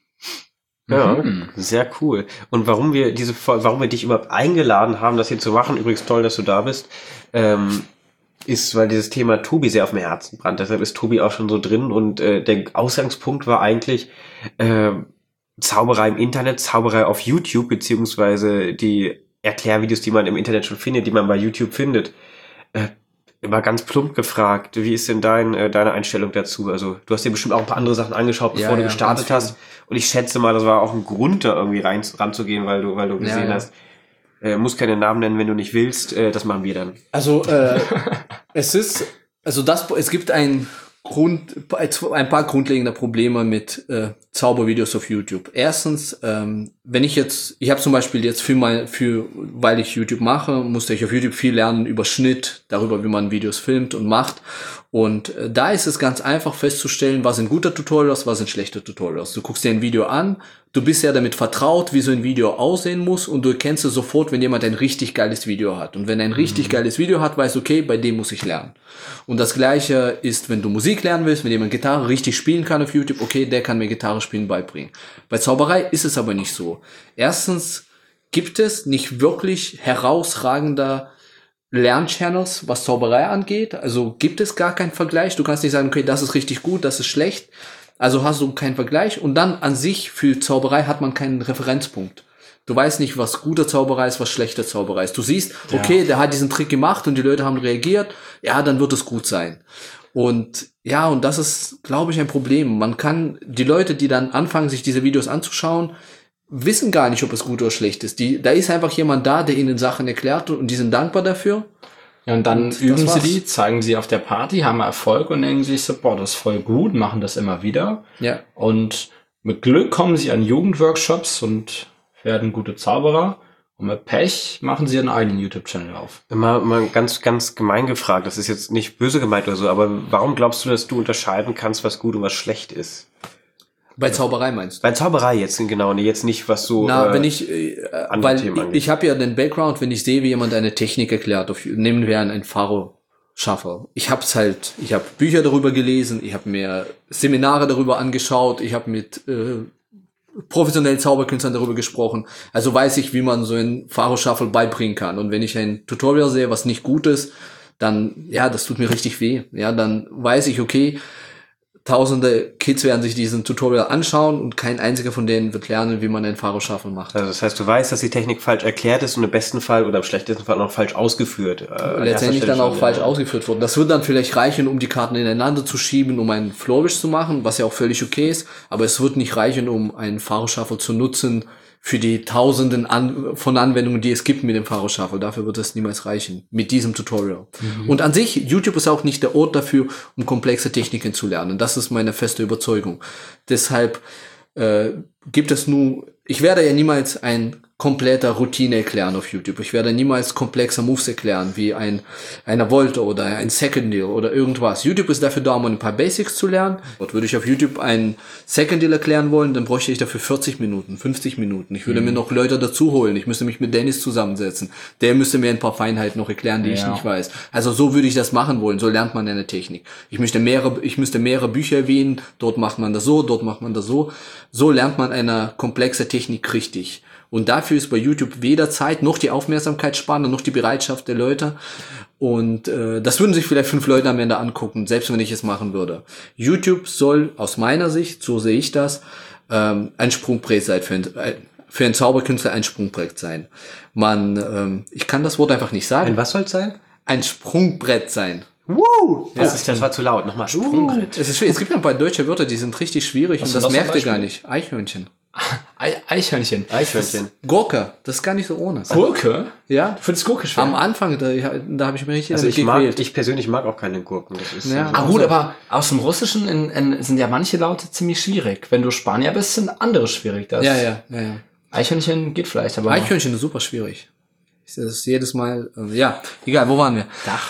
Ja, sehr cool. Und warum wir diese, Fol- warum wir dich überhaupt eingeladen haben, das hier zu machen, übrigens toll, dass du da bist, ähm, ist, weil dieses Thema Tobi sehr auf dem Herzen brannt. Deshalb ist Tobi auch schon so drin und äh, der Ausgangspunkt war eigentlich äh, Zauberei im Internet, Zauberei auf YouTube, beziehungsweise die Erklärvideos, die man im Internet schon findet, die man bei YouTube findet. Äh, immer ganz plump gefragt, wie ist denn dein, äh, deine Einstellung dazu? Also du hast dir bestimmt auch ein paar andere Sachen angeschaut, bevor Ja, du ja, gestartet ganz hast. Und ich schätze mal, das war auch ein Grund, da irgendwie rein, ranzugehen, weil du, weil du gesehen Ja, ja. hast, äh, musst keine Namen nennen, wenn du nicht willst, äh, das machen wir dann. Also äh, es ist, also das, es gibt ein Grund, ein paar grundlegende Probleme mit äh, Zaubervideos auf YouTube. Erstens, ähm, wenn ich jetzt, ich habe zum Beispiel jetzt für mein, für, weil ich YouTube mache, musste ich auf YouTube viel lernen über Schnitt, darüber, wie man Videos filmt und macht. Und äh, da ist es ganz einfach festzustellen, was sind gute Tutorials, was sind schlechte Tutorials. Du guckst dir ein Video an, du bist ja damit vertraut, wie so ein Video aussehen muss und du erkennst es sofort, wenn jemand ein richtig geiles Video hat. Und wenn er ein richtig geiles Video hat, weißt du, okay, bei dem muss ich lernen. Und das Gleiche ist, wenn du Musik lernen willst, wenn jemand Gitarre richtig spielen kann auf YouTube, okay, der kann mir Gitarre spielen beibringen. Bei Zauberei ist es aber nicht so. Erstens gibt es nicht wirklich herausragender Lernchannels, was Zauberei angeht. Also gibt es gar keinen Vergleich. Du kannst nicht sagen, okay, das ist richtig gut, das ist schlecht. Also hast du keinen Vergleich. Und dann an sich für Zauberei hat man keinen Referenzpunkt. Du weißt nicht, was gute Zauberei ist, was schlechte Zauberei ist. Du siehst, okay, der hat diesen Trick gemacht und die Leute haben reagiert. Ja, dann wird es gut sein. Und ja, und das ist, glaube ich, ein Problem. Man kann, die Leute, die dann anfangen, sich diese Videos anzuschauen, wissen gar nicht, ob es gut oder schlecht ist. Die, da ist einfach jemand da, der ihnen Sachen erklärt und die sind dankbar dafür. Ja, und dann Und üben das sie war's. die, zeigen sie auf der Party, haben Erfolg und denken sich so, boah, das ist voll gut, machen das immer wieder. Ja. Und mit Glück kommen sie an Jugendworkshops und werden gute Zauberer. Und mit Pech machen sie einen eigenen YouTube-Channel auf. Mal, mal ganz, ganz gemein gefragt, das ist jetzt nicht böse gemeint oder so, aber warum glaubst du, dass du unterscheiden kannst, was gut und was schlecht ist? Bei Zauberei meinst du? Bei Zauberei jetzt, genau, nee, jetzt nicht, was so... Na, äh, wenn ich, äh, andere weil Themen ich, angeht. ich habe ja den Background, wenn ich sehe, wie jemand eine Technik erklärt, auf, nehmen wir einen Pharao Shuffle. Ich habe es halt, ich habe Bücher darüber gelesen, ich habe mir Seminare darüber angeschaut, ich habe mit äh, professionellen Zauberkünstlern darüber gesprochen. Also weiß ich, wie man so ein Pharaoh Shuffle beibringen kann. Und wenn ich ein Tutorial sehe, was nicht gut ist, dann, ja, das tut mir richtig weh. Ja, dann weiß ich, okay, tausende Kids werden sich diesen Tutorial anschauen und kein einziger von denen wird lernen, wie man ein Pharaoh Shuffle macht. Also das heißt, du weißt, dass die Technik falsch erklärt ist und im besten Fall oder im schlechtesten Fall noch falsch ausgeführt. Äh, Letztendlich dann auch schon, falsch ja. ausgeführt worden. Das wird dann vielleicht reichen, um die Karten ineinander zu schieben, um einen Flourish zu machen, was ja auch völlig okay ist, aber es wird nicht reichen, um einen Pharaoh Shuffle zu nutzen für die tausenden An- von Anwendungen, die es gibt mit dem Pharaoh Shuffle. Dafür wird es niemals reichen, mit diesem Tutorial. Mhm. Und an sich, YouTube ist auch nicht der Ort dafür, um komplexe Techniken zu lernen. Das ist meine feste Überzeugung. Deshalb äh, gibt es nur, ich werde ja niemals ein kompletter Routine erklären auf YouTube. Ich werde niemals komplexe Moves erklären, wie ein einer Volte oder ein Second Deal oder irgendwas. YouTube ist dafür da, um ein paar Basics zu lernen. Dort würde ich auf YouTube einen Second Deal erklären wollen, dann bräuchte ich dafür vierzig Minuten, fünfzig Minuten. Ich würde mhm. mir noch Leute dazu holen. Ich müsste mich mit Dennis zusammensetzen. Der müsste mir ein paar Feinheiten noch erklären, die ja. ich nicht weiß. Also so würde ich das machen wollen. So lernt man eine Technik. Ich möchte mehrere, ich müsste mehrere Bücher erwähnen. Dort macht man das so, dort macht man das so. So lernt man eine komplexe Technik richtig. Und dafür ist bei YouTube weder Zeit, noch die Aufmerksamkeitsspanne, noch die Bereitschaft der Leute. Und äh, das würden sich vielleicht fünf Leute am Ende angucken, selbst wenn ich es machen würde. YouTube soll aus meiner Sicht, so sehe ich das, ähm, ein Sprungbrett sein für, ein, für einen Zauberkünstler ein Sprungbrett sein. Man, ähm, ich kann das Wort einfach nicht sagen. Ein was soll es sein? Ein Sprungbrett sein. Woo! Das, ist, das war zu laut. Nochmal. Sprungbrett. Es ist schwierig. Es gibt ein paar deutsche Wörter, die sind richtig schwierig was und das merkt ihr gar nicht. Eichhörnchen. Eichhörnchen. Eichhörnchen. Gurke, das ist gar nicht so ohne. Gurke? Ja. Du findest Gurke schwer? Am Anfang, da, da habe ich mir richtig also ich mag, ich persönlich mag auch keine Gurken. Das ist ja. Ah gut, aber aus dem Russischen in, in, sind ja manche Laute ziemlich schwierig. Wenn du Spanier bist, sind andere schwierig. Das ja, ja, ja, ja. Eichhörnchen geht vielleicht, aber... Eichhörnchen ist super schwierig. Ich sehe das jedes Mal... Äh, ja, egal, wo waren wir? Dach.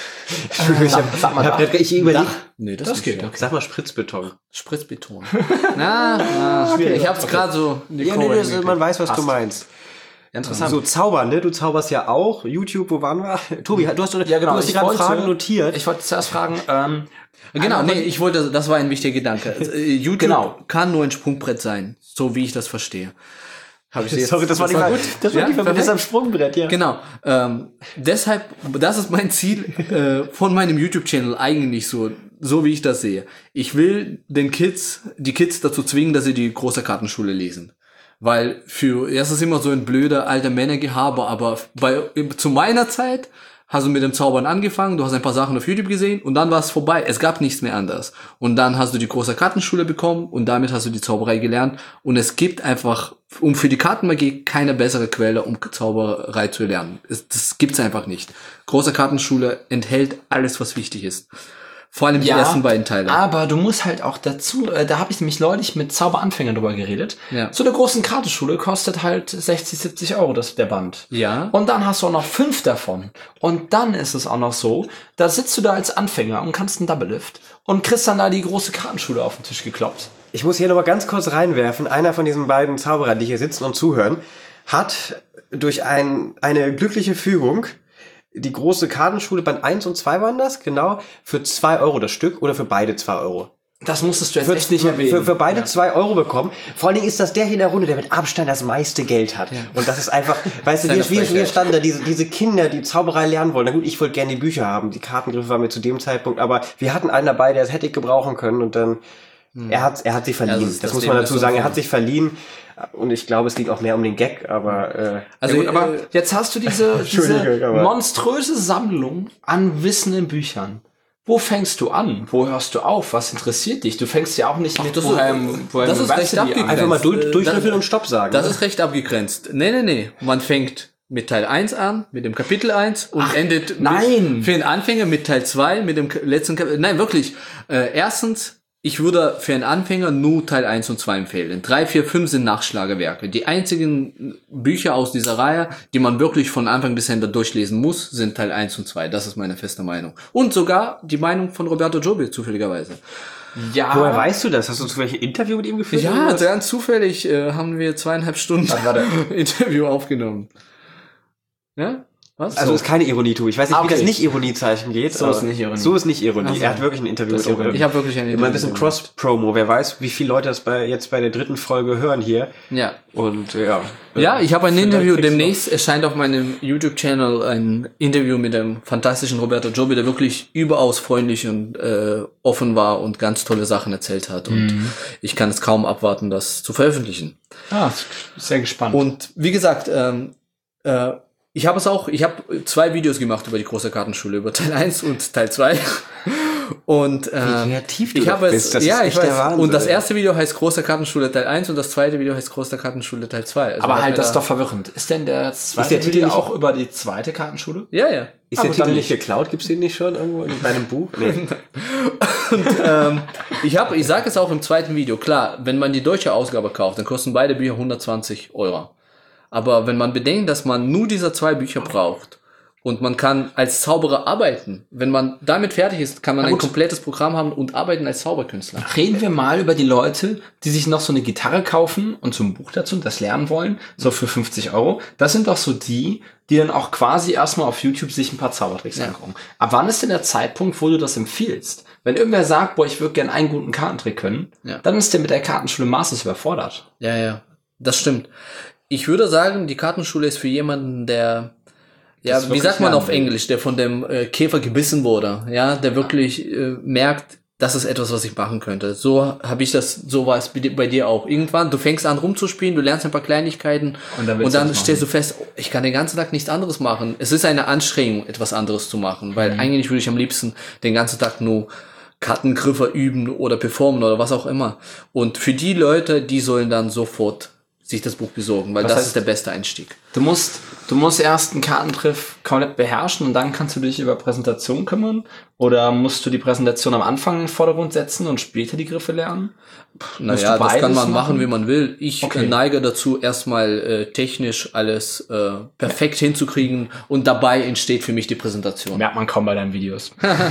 Ich, hab, sag mal, hab, ich überlege. Nee, das, das geht. Okay. Sag mal Spritzbeton. Spritzbeton. na, na, okay. Ich hab's okay. gerade so. Ja, nee, das, man weiß, was Passt. du meinst. Ja, interessant. So zaubern, ne? Du zauberst ja auch. YouTube, wo waren wir? Tobi, du hast, ja, genau. du hast die gerade Fragen notiert. Ich wollte zuerst fragen. Ähm, genau, nee, ich wollte. Das war ein wichtiger Gedanke. YouTube genau. kann nur ein Sprungbrett sein, so wie ich das verstehe. Hab ich jetzt, Sorry, das war nicht mal gut. Das war nicht mal das am Sprungbrett, ja. Genau. Ähm, deshalb, das ist mein Ziel äh, von meinem YouTube-Channel eigentlich so, so wie ich das sehe. Ich will den Kids, die Kids dazu zwingen, dass sie die große Kartenschule lesen. Weil für, ja, es ist immer so ein blöder alter Männergehabe, aber bei, zu meiner Zeit hast du mit dem Zaubern angefangen, du hast ein paar Sachen auf YouTube gesehen und dann war es vorbei. Es gab nichts mehr anders. Und dann hast du die große Kartenschule bekommen und damit hast du die Zauberei gelernt. Und es gibt einfach, um für die Kartenmagie keine bessere Quelle, um Zauberei zu lernen. Es, das gibt's einfach nicht. Große Kartenschule enthält alles, was wichtig ist. Vor allem die ja, ersten beiden Teile. Aber du musst halt auch dazu, äh, da habe ich nämlich neulich mit Zauberanfängern drüber geredet. Ja. So eine großen Kartenschule kostet halt sechzig, siebzig Euro, das der Band. Ja. Und dann hast du auch noch fünf davon. Und dann ist es auch noch so, da sitzt du da als Anfänger und kannst einen Double Lift und kriegst dann da die große Kartenschule auf den Tisch gekloppt. Ich muss hier noch mal ganz kurz reinwerfen. Einer von diesen beiden Zauberern, die hier sitzen und zuhören, hat durch ein, eine glückliche Fügung die große Kartenschule, Band eins und zwei waren das, genau, für zwei Euro das Stück oder für beide zwei Euro. Das musstest du jetzt für, echt nicht für, erwähnen. Für, für beide ja. zwei Euro bekommen. Vor allen Dingen ist das der hier in der Runde, der mit Abstand das meiste Geld hat. Ja. Und das ist einfach, weißt du, wir, wir, wir standen da, diese, diese Kinder, die Zauberei lernen wollen. Na gut, ich wollte gerne die Bücher haben. Die Kartengriffe waren mir zu dem Zeitpunkt, aber wir hatten einen dabei, der es hätte ich gebrauchen können und dann, hm. er hat, er hat sich verliehen. Ja, das, das, das muss man dazu sagen. Er hat sich verliehen. Und ich glaube, es ging auch mehr um den Gag, aber äh, also ja gut, aber jetzt hast du diese, diese monströse Sammlung an Wissen in Büchern. Wo fängst du an? Wo hörst du auf? Was interessiert dich? Du fängst ja auch nicht Ach, mit das woher, ist, woher das ist recht abgegrenzt. Einfach mal durch, durchschnüffeln und Stopp sagen. Das ne? ist recht abgegrenzt. Nee, nee, nee. Man fängt mit Teil eins an, mit dem Kapitel eins und Ach, endet nein. Mit, für den Anfänger mit Teil zwei, mit dem letzten Kapitel. Nein, wirklich. Äh, erstens, ich würde für einen Anfänger nur Teil eins und zwei empfehlen. drei, vier, fünf sind Nachschlagewerke. Die einzigen Bücher aus dieser Reihe, die man wirklich von Anfang bis Ende durchlesen muss, sind Teil eins und zwei. Das ist meine feste Meinung. Und sogar die Meinung von Roberto Giobbi, zufälligerweise. Ja. Woher weißt du das? Hast du zufällig ein Interview mit ihm geführt? Ja, ganz zufällig äh, haben wir zweieinhalb Stunden Interview aufgenommen. Ja? Was? Also So. ist keine Ironie, tu. Ich weiß nicht, Ah, wie okay. das nicht Ironiezeichen geht. So aber ist nicht Ironie. So ist nicht Ironie. Also, er hat wirklich ein Interview das mit ist Ironie. Ich habe wirklich eine Immer ein bisschen Cross-Promo. Wer weiß, wie viele Leute das bei, jetzt bei der dritten Folge hören hier. Ja. Und ja. Ja, ich habe ein Vielleicht Interview, kriegst du demnächst erscheint auf meinem YouTube-Channel ein Interview mit dem fantastischen Roberto Giobbi, der wirklich überaus freundlich und äh, offen war und ganz tolle Sachen erzählt hat. Und Mhm. ich kann es kaum abwarten, das zu veröffentlichen. Ah, sehr gespannt. Und wie gesagt, ähm, äh, ich habe es auch, ich habe zwei Videos gemacht über die große Kartenschule, über Teil eins und Teil zwei. Und ähm, Wie kreativ du ich doch habe bist. es, Das ja, ist ich echt der weiß. Wahnsinn, Und das ey. erste Video heißt Große Kartenschule Teil eins und das zweite Video heißt Große Kartenschule Teil zwei. Also aber hat halt, mir das da- ist doch verwirrend. Ist denn der zweite der Titel Video nicht- auch über die zweite Kartenschule? Ja, ja. Ist Aber der Titel dann nicht nicht. geklaut? Gibt's den nicht schon irgendwo in deinem Buch? Nee. ähm, ich habe, ich sage es auch im zweiten Video, klar, wenn man die deutsche Ausgabe kauft, dann kosten beide Bücher hundertzwanzig Euro. Aber wenn man bedenkt, dass man nur diese zwei Bücher braucht und man kann als Zauberer arbeiten, wenn man damit fertig ist, kann man Na ein gut. komplettes Programm haben und arbeiten als Zauberkünstler. Reden wir mal über die Leute, die sich noch so eine Gitarre kaufen und so ein Buch dazu und das lernen wollen, so für fünfzig Euro. Das sind doch so die, die dann auch quasi erstmal auf YouTube sich ein paar Zaubertricks Ja. angucken. Ab wann ist denn der Zeitpunkt, wo du das empfiehlst? Wenn irgendwer sagt, boah, ich würde gerne einen guten Kartentrick können, Ja. dann ist der mit der Kartenschule maßlos überfordert. Ja, ja, das stimmt. Ich würde sagen, die Kartenschule ist für jemanden, der, ja, Das wie wirklich sagt man lernen auf will. Englisch, der von dem äh, Käfer gebissen wurde, ja, der wirklich äh, merkt, das ist etwas, was ich machen könnte. So habe ich das, so war es bei dir- bei dir auch. Irgendwann, du fängst an rumzuspielen, du lernst ein paar Kleinigkeiten Und dann und willst du dann das stellst du fest, oh, ich kann den ganzen Tag nichts anderes machen. Es ist eine Anstrengung, etwas anderes zu machen, weil eigentlich würde ich am liebsten den ganzen Tag nur Kartengriffe üben oder performen oder was auch immer. Und für die Leute, die sollen dann sofort sich das Buch besorgen, weil Das das heißt- ist der beste Einstieg. Du musst, du musst erst einen Kartentriff komplett beherrschen und dann kannst du dich über Präsentation kümmern? Oder musst du die Präsentation am Anfang in den Vordergrund setzen und später die Griffe lernen? Naja, du das kann beides man machen, machen? wie man will. Ich Okay. äh, neige dazu, erstmal äh, technisch alles äh, perfekt hinzukriegen und dabei entsteht für mich die Präsentation. Merkt man kaum bei deinen Videos.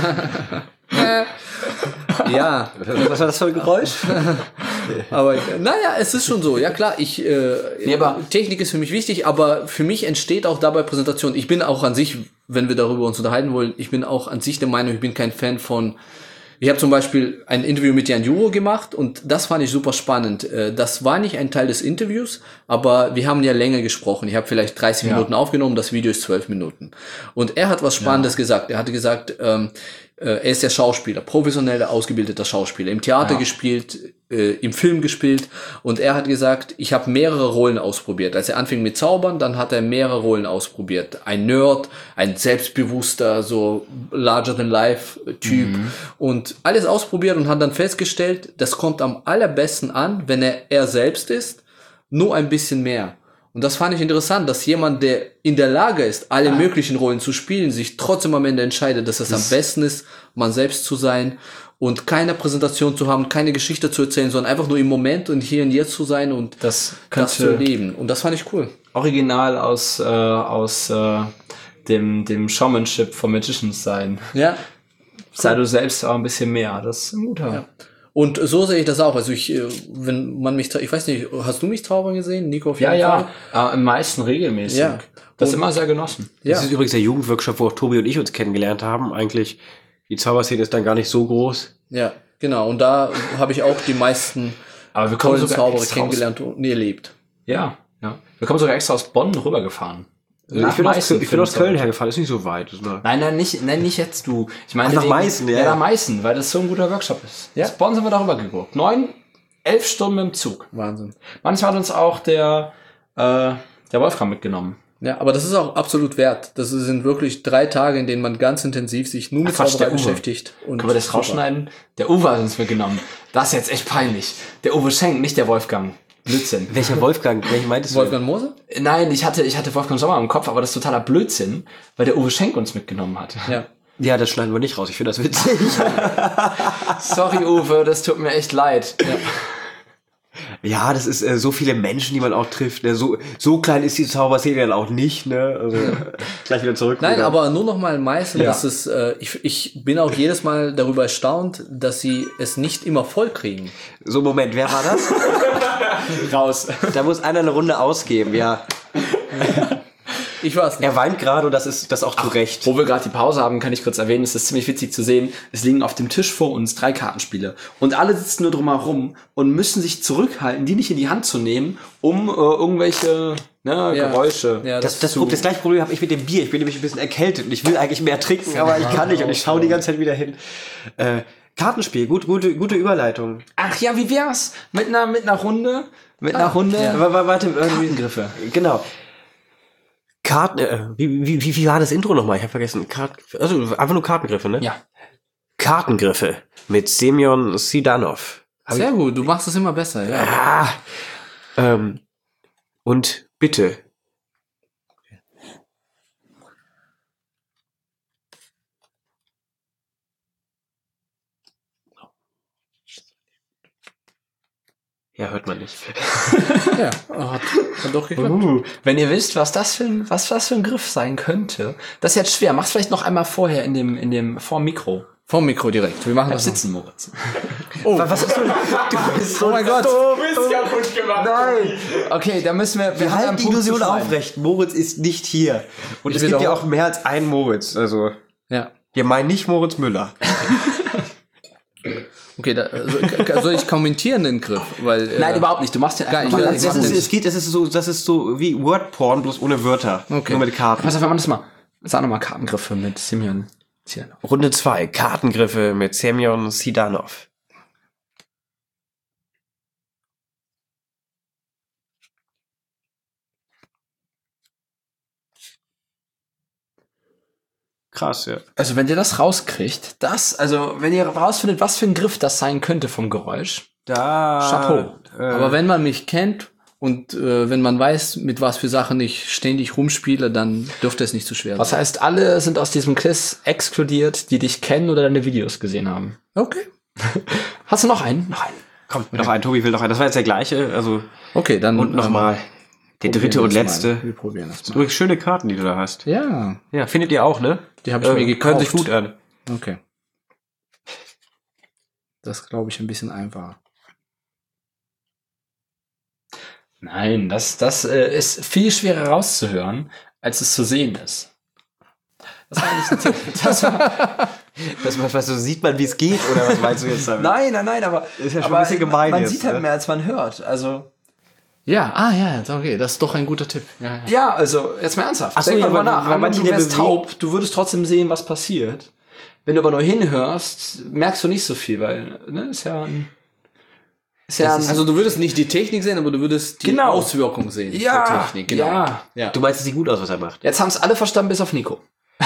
Ja, Was war das für ein Geräusch? aber äh, naja, es ist schon so. Ja klar, ich äh, Nee, aber- Technik ist für mich wichtig, aber für mich entsteht auch dabei Präsentation. Ich bin auch an sich, wenn wir darüber uns unterhalten wollen, ich bin auch an sich der Meinung, ich bin kein Fan von. Ich habe zum Beispiel ein Interview mit Jan Juro gemacht und das fand ich super spannend. Äh, Das war nicht ein Teil des Interviews, aber wir haben ja länger gesprochen. Ich habe vielleicht dreißig Ja. Minuten aufgenommen, das Video ist zwölf Minuten. Und er hat was Spannendes gesagt. Er hatte gesagt, ähm, äh, er ist ja Schauspieler, professioneller, ausgebildeter Schauspieler, im Theater Ja. gespielt, äh, im Film gespielt. Und er hat gesagt, ich habe mehrere Rollen ausprobiert. Als er anfing mit Zaubern, dann hat er mehrere Rollen ausprobiert. Ein Nerd, ein selbstbewusster, so larger-than-life-Typ. Und alles ausprobiert und hat dann festgestellt, das kommt am allerbesten an, wenn er er selbst ist, nur ein bisschen mehr. Und das fand ich interessant, dass jemand, der in der Lage ist, alle möglichen Rollen zu spielen, sich trotzdem am Ende entscheidet, dass es am besten ist, man selbst zu sein und keine Präsentation zu haben, keine Geschichte zu erzählen, sondern einfach nur im Moment und hier und jetzt zu sein und Das das zu könnte erleben. Und das fand ich cool. original aus, äh, aus äh, dem, dem Showmanship von Magicians sein. Ja. Sei du selbst auch ein bisschen mehr. Das ist ein guter. Ja. Und so sehe ich das auch. Also ich, äh, wenn man mich, ich weiß nicht, hast du mich zaubern gesehen, Nico? Auf Ja, jeden ja, Fall? äh, am meisten regelmäßig. Ja. Das Und- immer sehr genossen. Ja. Das ist übrigens der Jugendworkshop, wo auch Tobi und ich uns kennengelernt haben. Eigentlich, die Zauberszene ist dann gar nicht so groß. Ja, genau. Und da habe ich auch die meisten Aber wir kommen tollen sogar Zauberer extra kennengelernt und erlebt. Aus, ja, ja. Wir kommen sogar extra aus Bonn rübergefahren. Also Nach ich bin, aus, Meißen ich bin aus für den Köln Zauber- hergefahren, ist nicht so weit. Ist nur Nein, nein, nicht, nein, nicht jetzt du. Ich meine Ach, nach wegen- Meißen, ja. Ja, nach Meißen, weil das so ein guter Workshop ist. Ja. Aus Bonn sind wir darüber geguckt. Neun, elf Stunden mit dem Zug. Wahnsinn. Manchmal hat uns auch der, äh, der Wolfgang mitgenommen. Ja, aber das ist auch absolut wert. Das sind wirklich drei Tage, in denen man ganz intensiv sich nur mit Ach, Quatsch, Zauberei der Uwe. beschäftigt. Und Können wir das super. rausschneiden? Der Uwe hat uns mitgenommen. Das ist jetzt echt peinlich. Der Uwe Schenk, nicht der Wolfgang. Blödsinn. welcher Wolfgang? Welchen meintest du? Wolfgang Moser? Nein, ich hatte, ich hatte Wolfgang Sommer im Kopf, aber das ist totaler Blödsinn, weil der Uwe Schenk uns mitgenommen hat. Ja. Ja, das schneiden wir nicht raus. Ich finde das witzig. Sorry, Uwe, das tut mir echt leid. Ja. Ja, das ist äh, so viele Menschen, die man auch trifft. Ne? So, so klein ist die Zauberszene dann auch nicht. Ne? Also, gleich wieder zurück. Nein, wieder. aber nur noch mal Meißen, Ja. das ist, äh, ich, ich bin auch jedes Mal darüber erstaunt, dass sie es nicht immer voll kriegen. So, Moment, wer war das? Raus. Da muss einer eine Runde ausgeben, ja. Ich weiß nicht. Er weint gerade und das ist das auch zu Recht. Wo wir gerade die Pause haben, kann ich kurz erwähnen, es ist ziemlich witzig zu sehen, es liegen auf dem Tisch vor uns drei Kartenspiele und alle sitzen nur drumherum und müssen sich zurückhalten, die nicht in die Hand zu nehmen, um äh, irgendwelche ne, Ja. Geräusche. Ja, Das, das, zu- das gleiche Problem habe ich mit dem Bier. Ich bin nämlich ein bisschen erkältet und ich will eigentlich mehr trinken, aber ich kann nicht und ich schaue die ganze Zeit wieder hin. Äh, Kartenspiel, gut, gute, gute Überleitung. Ach ja, wie wär's? Mit einer, mit einer Runde? Mit einer Runde? Ja. Warte, warte, Kartengriffe. Genau. Karten, äh, wie, wie, wie, wie war das Intro nochmal? Ich habe vergessen. Kart, also einfach nur Kartengriffe, ne? Ja. Kartengriffe mit Semyon Sidanov. Hab Sehr gut, du machst es immer besser, ja. Ah, ähm, und bitte. Ja, hört man nicht. Ja, hat, hat doch geklappt. Uh, wenn ihr wisst, was das für ein, was das für ein Griff sein könnte, das ist jetzt schwer. Mach's vielleicht noch einmal vorher in dem, in dem, vor dem Mikro. Vom Mikro direkt. Wir machen Bleib das noch. sitzen, Moritz. Oh, was hast du? Du bist so Oh mein Gott. Du bist ja gut gemacht. Nein. Okay, da müssen wir, wir Wir haben halten einen die Punkt Illusion zu schreiben. aufrecht. Moritz ist nicht hier. Und Ich es will gibt ja doch- auch mehr als einen Moritz. Also, Ja. wir meinen nicht Moritz Müller. Okay, da, also, k- soll ich kommentieren den Griff? Weil, äh, Nein, überhaupt nicht. Du machst den Geil, einfach mal ich- ganz ich- Das mach ist, den- es geht, das ist so, das ist so wie Wordporn, bloß ohne Wörter. Okay. Nur mit Karten. Pass auf, wir machen das mal. Sag nochmal Kartengriffe mit Simeon. Simeon. Runde zwei. Kartengriffe mit Semyon Sidanov. Krass, ja. Also wenn ihr das rauskriegt, das, also wenn ihr rausfindet, was für ein Griff das sein könnte vom Geräusch. Da. Chapeau. Äh, aber wenn man mich kennt und äh, wenn man weiß, mit was für Sachen ich ständig rumspiele, dann dürfte es nicht zu schwer Was sein. heißt, alle sind aus diesem Quiz exkludiert, die dich kennen oder deine Videos gesehen haben. Okay. Hast du noch einen? Noch einen. Komm, noch ein. Tobi will noch ein. Das war jetzt der gleiche. Also, Okay, dann und nochmal. ähm, Der probieren dritte wir und das letzte. Mal. Wir probieren das mal. Übrigens schöne Karten, die du da hast. Ja, Ja, findet ihr auch, ne? die habe ich mir gekauft. Hören sich gut an. Okay. Das glaube ich ein bisschen einfacher. Nein, das, das äh, ist viel schwerer rauszuhören, als es zu sehen ist. Das war nicht ein Tipp. Das war, Das, was, was, so sieht man, wie es geht, oder was meinst du jetzt damit? nein, nein, nein, aber, Ist ja schon aber ein bisschen gemein man jetzt, sieht halt ne? mehr, als man hört. Also Ja, ah ja, okay, das ist doch ein guter Tipp. Ja, ja. ja, also jetzt mal ernsthaft. Ach so, Denk ja, mal weil- nach. weil Angenommen, manche du der wärst bewegt- taub, du würdest trotzdem sehen, was passiert. Wenn du aber nur hinhörst, merkst du nicht so viel, weil ne, ist ja ein, ist ja ein, Also du würdest nicht die Technik sehen, aber du würdest die Genau. Auswirkung sehen ja, der Technik. Genau. ja. Ja. Du meinst, es sieht gut aus, was er macht. Jetzt haben es alle verstanden, bis auf Nico.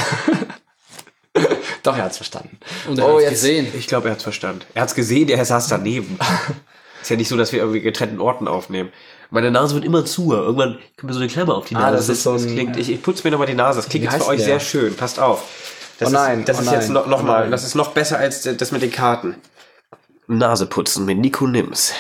Doch, er hat's verstanden. Und er Oh, hat's jetzt- gesehen. Ich glaube, er hat's verstanden. Er hat's gesehen, er saß daneben. Ist ja nicht so, dass wir irgendwie getrennten Orten aufnehmen. Meine Nase wird immer zu. Irgendwann kommt mir so eine Klammer auf die Nase. Ah, das ist so ein- klingt, ich, ich putze mir nochmal die Nase. Das klingt Wie jetzt für heißt euch der? sehr schön. Passt auf. Das Oh nein, ist, das oh ist nein, jetzt noch, noch oh mal, nein. das ist noch besser als das mit den Karten. Nase putzen mit Nico Nims.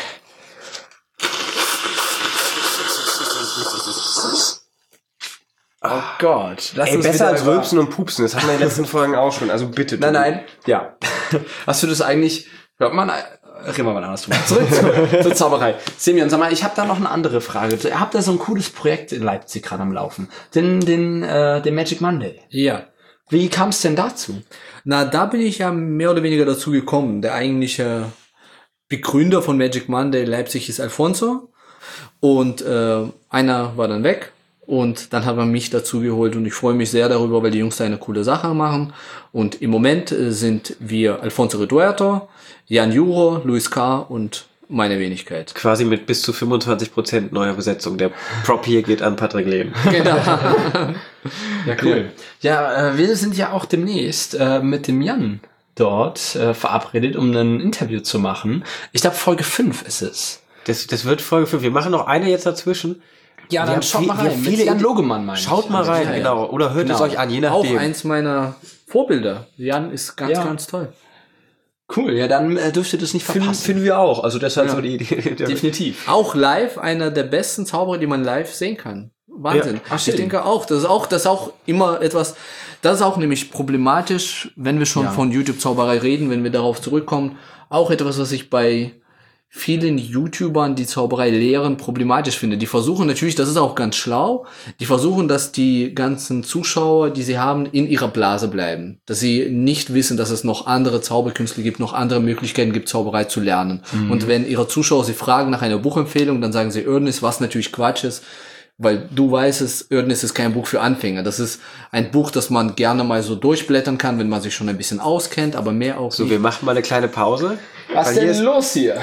Oh Gott. Lass Ey, uns besser wieder als über- Rülpsen und Pupsen. Das hatten wir in den letzten Folgen auch schon. Also bitte. Nein, Tobi. nein. Ja. Hast du das eigentlich, hört man, reden wir mal anders drüber. Zurück zur, zur Zauberei. Simeon, sag mal, ich habe da noch eine andere Frage. Ihr habt da so ein cooles Projekt in Leipzig gerade am Laufen. Den, den, äh, den Magic Monday. Ja. Wie kam es denn dazu? Na, da bin ich ja mehr oder weniger dazu gekommen. Der eigentliche Begründer von Magic Monday Leipzig ist Alfonso. Und äh, einer war dann weg. Und dann hat man mich dazu geholt. Und ich freue mich sehr darüber, weil die Jungs da eine coole Sache machen. Und im Moment äh, sind wir Alfonso Reduerto, Jan Juro, Luis K. und meine Wenigkeit. Quasi mit bis zu fünfundzwanzig Prozent neuer Besetzung. Der Prop hier geht an Patrick Lehn. Genau. Ja, cool. Ja, äh, wir sind ja auch demnächst äh, mit dem Jan dort äh, verabredet, um ein Interview zu machen. Ich glaube, Folge fünf ist es. Das, das wird Folge fünf. Wir machen noch eine jetzt dazwischen. Ja, Wir dann haben schaut viel- mal wir haben rein. viele Mit Jan Ide- Logemann, meine Schaut ich. mal rein, Ja, ja. genau. Oder hört es Genau. euch an, je Auch nachdem. eins meiner Vorbilder. Jan ist ganz, Ja. ganz toll. Cool, ja, dann äh, dürft ihr das nicht Finden, verpassen. finden wir auch. Also deshalb Ja. so die Idee. Definitiv. Auch live einer der besten Zauberer, die man live sehen kann. Wahnsinn. Ja. Ach, ich schön. denke auch, das ist auch, das ist auch immer etwas, das ist auch nämlich problematisch, wenn wir schon Ja. von YouTube-Zauberei reden, wenn wir darauf zurückkommen. Auch etwas, was ich bei vielen YouTubern, die Zauberei lehren, problematisch finde. Die versuchen natürlich, das ist auch ganz schlau, die versuchen, dass die ganzen Zuschauer, die sie haben, in ihrer Blase bleiben. Dass sie nicht wissen, dass es noch andere Zauberkünstler gibt, noch andere Möglichkeiten gibt, Zauberei zu lernen. Mhm. Und wenn ihre Zuschauer sie fragen nach einer Buchempfehlung, dann sagen sie Ödnis, was natürlich Quatsch ist. Weil du weißt es, Ödnis ist kein Buch für Anfänger. Das ist ein Buch, das man gerne mal so durchblättern kann, wenn man sich schon ein bisschen auskennt, aber mehr auch So, nicht. wir machen mal eine kleine Pause. Was denn ist los hier?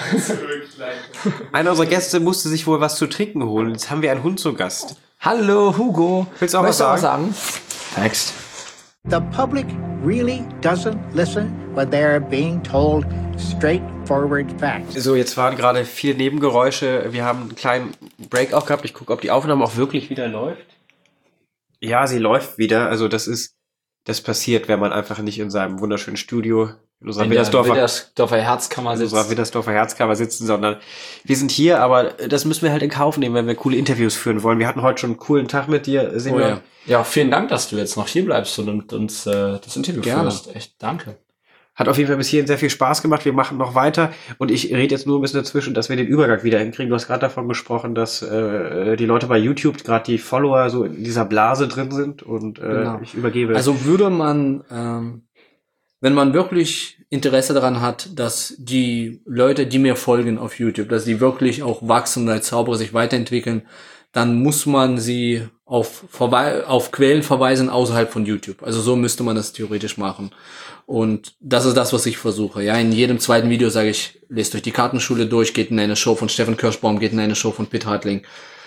Einer unserer Gäste musste sich wohl was zu trinken holen. Jetzt haben wir einen Hund zu Gast. Hallo, Hugo. Willst du auch was Möchtest du sagen? sagen? Next. The public really doesn't listen when they're being told straightforward facts. So, jetzt waren gerade viele Nebengeräusche. Wir haben einen kleinen Break auch gehabt. Ich gucke, ob die Aufnahme auch wirklich wieder läuft. Ja, sie läuft wieder. Also das ist, das passiert, wenn man einfach nicht in seinem wunderschönen Studio in unserer In der Widdersdorfer, Widdersdorfer Herzkammer in sitzt. unserer Widdersdorfer Herzkammer sitzen, sondern wir sind hier, aber das müssen wir halt in Kauf nehmen, wenn wir coole Interviews führen wollen. Wir hatten heute schon einen coolen Tag mit dir, Semyon. Oh ja. Ja, vielen Dank, dass du jetzt noch hier bleibst und uns äh, das Interview Gerne. führst. Echt, danke. Hat auf jeden Fall bis hierhin sehr viel Spaß gemacht. Wir machen noch weiter und ich rede jetzt nur ein bisschen dazwischen, dass wir den Übergang wieder hinkriegen. Du hast gerade davon gesprochen, dass äh, die Leute bei YouTube, gerade die Follower, so in dieser Blase drin sind und äh, Genau. ich übergebe. Also würde man, ähm, wenn man wirklich Interesse daran hat, dass die Leute, die mir folgen auf YouTube, dass die wirklich auch wachsen und als Zauberer sich weiterentwickeln, dann muss man sie auf, Verwe- auf Quellen verweisen außerhalb von YouTube. Also so müsste man das theoretisch machen. Und das ist das, was ich versuche. Ja, in jedem zweiten Video sage ich, lest euch die Kartenschule durch, geht in eine Show von Steffen Kirschbaum, geht in eine Show von Pitt Hartling.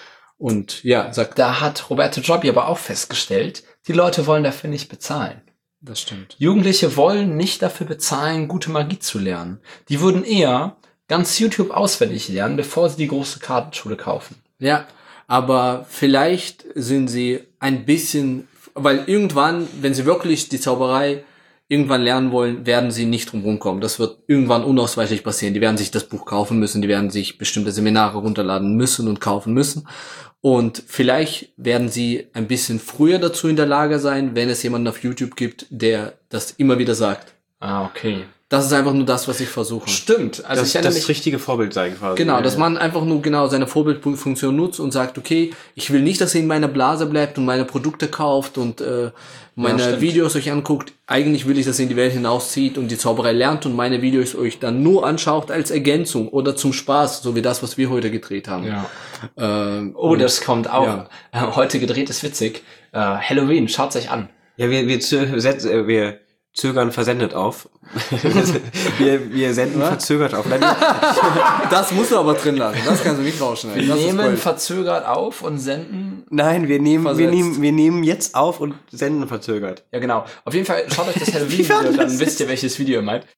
Und ja, sagt, Da hat Roberto Jobbi aber auch festgestellt, die Leute wollen dafür nicht bezahlen. das stimmt. Jugendliche wollen nicht dafür bezahlen, gute Magie zu lernen. Die würden eher ganz YouTube auswendig lernen, bevor sie die große Kartenschule kaufen. Ja, aber vielleicht sind sie ein bisschen, weil irgendwann, wenn sie wirklich die Zauberei irgendwann lernen wollen, werden sie nicht drum rumkommen. Das wird irgendwann unausweichlich passieren. Die werden sich das Buch kaufen müssen, die werden sich bestimmte Seminare runterladen müssen und kaufen müssen. Und vielleicht werden sie ein bisschen früher dazu in der Lage sein, wenn es jemanden auf YouTube gibt, der das immer wieder sagt. Ah, okay. Das ist einfach nur das, was ich versuche. Stimmt. Also das, ich erinnere das mich, richtige Vorbild sein quasi. Genau, dass man einfach nur genau seine Vorbildfunktion nutzt und sagt, okay, ich will nicht, dass ihr in meiner Blase bleibt und meine Produkte kauft und äh, meine stimmt. Videos euch anguckt. Eigentlich will ich, dass ihr in die Welt hinauszieht und die Zauberei lernt und meine Videos euch dann nur anschaut als Ergänzung oder zum Spaß, so wie das, was wir heute gedreht haben. ja. Ähm, Oh, das kommt auch. ja. Äh, heute gedreht ist witzig. Äh, Halloween, schaut's euch an. Ja, wir, wir, zö setz, äh, wir zögern versendet auf. wir, wir senden verzögert auf. Nein, wir, das musst du aber drin lassen. Das kannst du nicht rausschneiden. Wir Das ist nehmen Gold. verzögert auf und senden. nein, wir nehmen, wir Versetzt. nehmen, wir nehmen jetzt auf und senden verzögert. Ja, genau. Auf jeden Fall schaut euch das Halloween-Video, dann wisst ihr, welches Video ihr meint.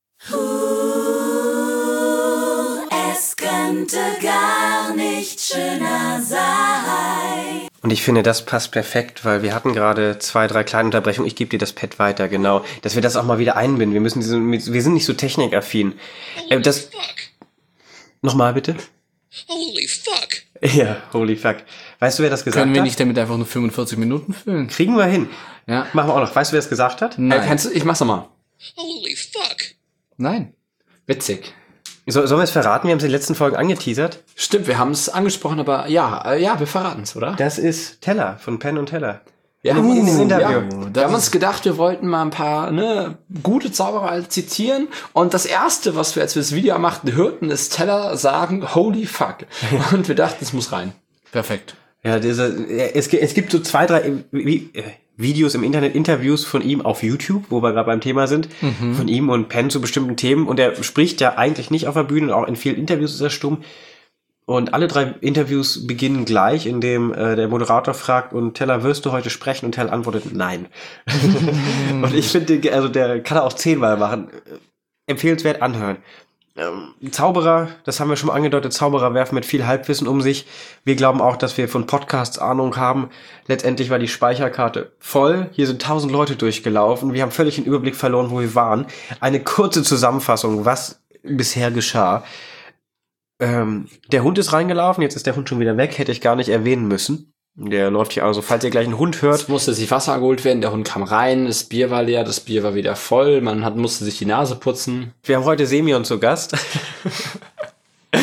Es könnte gar nicht schöner sein. Und ich finde, das passt perfekt, weil wir hatten gerade zwei, drei kleine Unterbrechungen. Ich gebe dir das Pad weiter, genau. Dass wir das auch mal wieder einbinden. Wir müssen diese, wir sind nicht so technikaffin. Äh, das, nochmal bitte? Holy fuck. Ja, holy fuck. Weißt du, wer das gesagt Können wir hat? nicht damit einfach nur fünfundvierzig Minuten füllen? Kriegen wir hin. Ja. Machen wir auch noch. Weißt du, wer das gesagt hat? Äh, Nein. kannst du, ich mach's nochmal. Holy fuck. Nein. Witzig. So, sollen wir es verraten? Wir haben es in den letzten Folgen angeteasert. Stimmt, wir haben es angesprochen, aber ja, äh, ja, wir verraten es, oder? Das ist Teller von Penn und Teller. Wir In dem Interview. Ja, wir haben uns gedacht, wir wollten mal ein paar ne, gute Zauberer zitieren. Und das Erste, was wir, als wir das Video machten, hörten, ist Teller sagen, holy fuck. Und wir dachten, es muss rein. Perfekt. Ja, dieser, es, gi- es gibt so zwei, drei Vi- äh, Videos im Internet, Interviews von ihm auf YouTube, wo wir gerade beim Thema sind, von ihm und Penn zu bestimmten Themen. Und er spricht ja eigentlich nicht auf der Bühne, und auch in vielen Interviews ist er stumm. Und alle drei Interviews beginnen gleich, indem äh, der Moderator fragt, und Teller, wirst du heute sprechen? Und Teller antwortet, nein. Und ich finde, also der kann er auch zehnmal machen. Empfehlenswert anhören. Ähm, Zauberer, das haben wir schon mal angedeutet, Zauberer werfen mit viel Halbwissen um sich. Wir glauben auch, dass wir von Podcasts Ahnung haben. Letztendlich war die Speicherkarte voll. Hier sind tausend Leute durchgelaufen. Wir haben völlig den Überblick verloren, wo wir waren. Eine kurze Zusammenfassung, was bisher geschah. Ähm, der Hund ist reingelaufen, jetzt ist der Hund schon wieder weg, hätte ich gar nicht erwähnen müssen. Der läuft hier, also falls ihr gleich einen Hund hört. Es musste sich Wasser geholt werden, der Hund kam rein, das Bier war leer, das Bier war wieder voll, man hat, musste sich die Nase putzen. Wir haben heute Semyon zu Gast.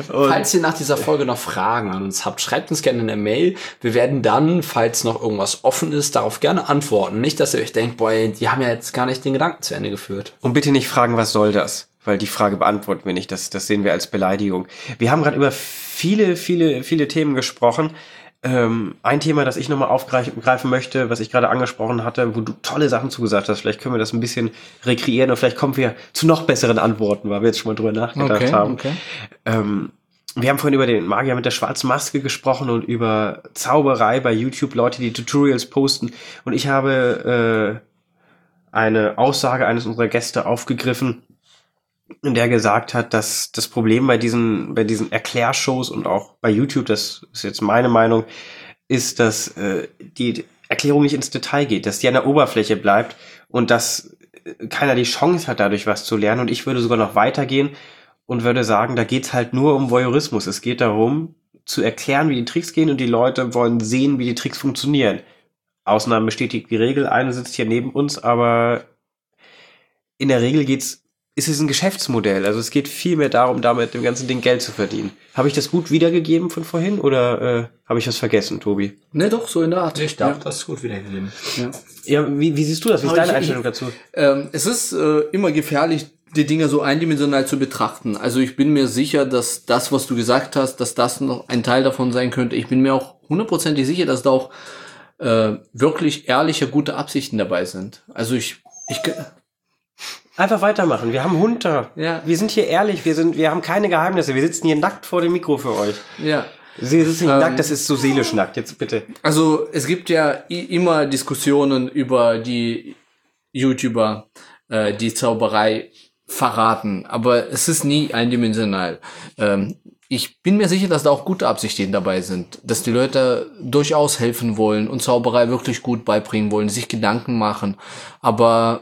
falls ihr nach dieser Folge noch Fragen an uns habt, schreibt uns gerne eine Mail. Wir werden dann, falls noch irgendwas offen ist, darauf gerne antworten. Nicht, dass ihr euch denkt, boah, die haben ja jetzt gar nicht den Gedanken zu Ende geführt. Und bitte nicht fragen, was soll das? Weil die Frage beantworten wir nicht. Das, das sehen wir als Beleidigung. Wir haben gerade über viele, viele, viele Themen gesprochen. Ähm, ein Thema, das ich nochmal aufgreifen möchte, was ich gerade angesprochen hatte, wo du tolle Sachen zugesagt hast. Vielleicht können wir das ein bisschen rekreieren und vielleicht kommen wir zu noch besseren Antworten, weil wir jetzt schon mal drüber nachgedacht okay, haben. Okay. Ähm, wir haben vorhin über den Magier mit der schwarzen Maske gesprochen und über Zauberei bei YouTube, Leute, die Tutorials posten. Und ich habe äh, eine Aussage eines unserer Gäste aufgegriffen, in der gesagt hat, dass das Problem bei diesen bei diesen Erklärshows und auch bei YouTube, das ist jetzt meine Meinung, ist, dass äh, die Erklärung nicht ins Detail geht, dass die an der Oberfläche bleibt und dass keiner die Chance hat, dadurch was zu lernen. Und ich würde sogar noch weitergehen und würde sagen, da geht's halt nur um Voyeurismus. Es geht darum, zu erklären, wie die Tricks gehen, und die Leute wollen sehen, wie die Tricks funktionieren. Ausnahmen bestätigt die Regel. Eine sitzt hier neben uns, aber in der Regel geht's ist es ein Geschäftsmodell. Also es geht viel mehr darum, damit dem ganzen Ding Geld zu verdienen. Habe ich das gut wiedergegeben von vorhin oder äh, habe ich was vergessen, Tobi? Ne, doch, so in der Art. Ich glaube, ja. Das ist gut wiedergegeben. Ja, ja wie, wie siehst du das? Wie ist Aber deine ich, Einstellung ich, dazu? Ähm, es ist äh, immer gefährlich, die Dinge so eindimensional zu betrachten. Also ich bin mir sicher, dass das, was du gesagt hast, dass das noch ein Teil davon sein könnte. Ich bin mir auch hundertprozentig sicher, dass da auch äh, wirklich ehrliche, gute Absichten dabei sind. Also ich... ich Einfach weitermachen. Wir haben einen Hund da. Ja. Wir sind hier ehrlich. Wir sind, wir haben keine Geheimnisse. Wir sitzen hier nackt vor dem Mikro für euch. Ja. Sie sitzen hier Ähm, nackt. Das ist so seelisch nackt. Jetzt bitte. Also es gibt ja i- immer Diskussionen über die YouTuber, äh, die Zauberei verraten. Aber es ist nie eindimensional. Ähm, ich bin mir sicher, dass da auch gute Absichten dabei sind. Dass die Leute durchaus helfen wollen und Zauberei wirklich gut beibringen wollen, sich Gedanken machen. Aber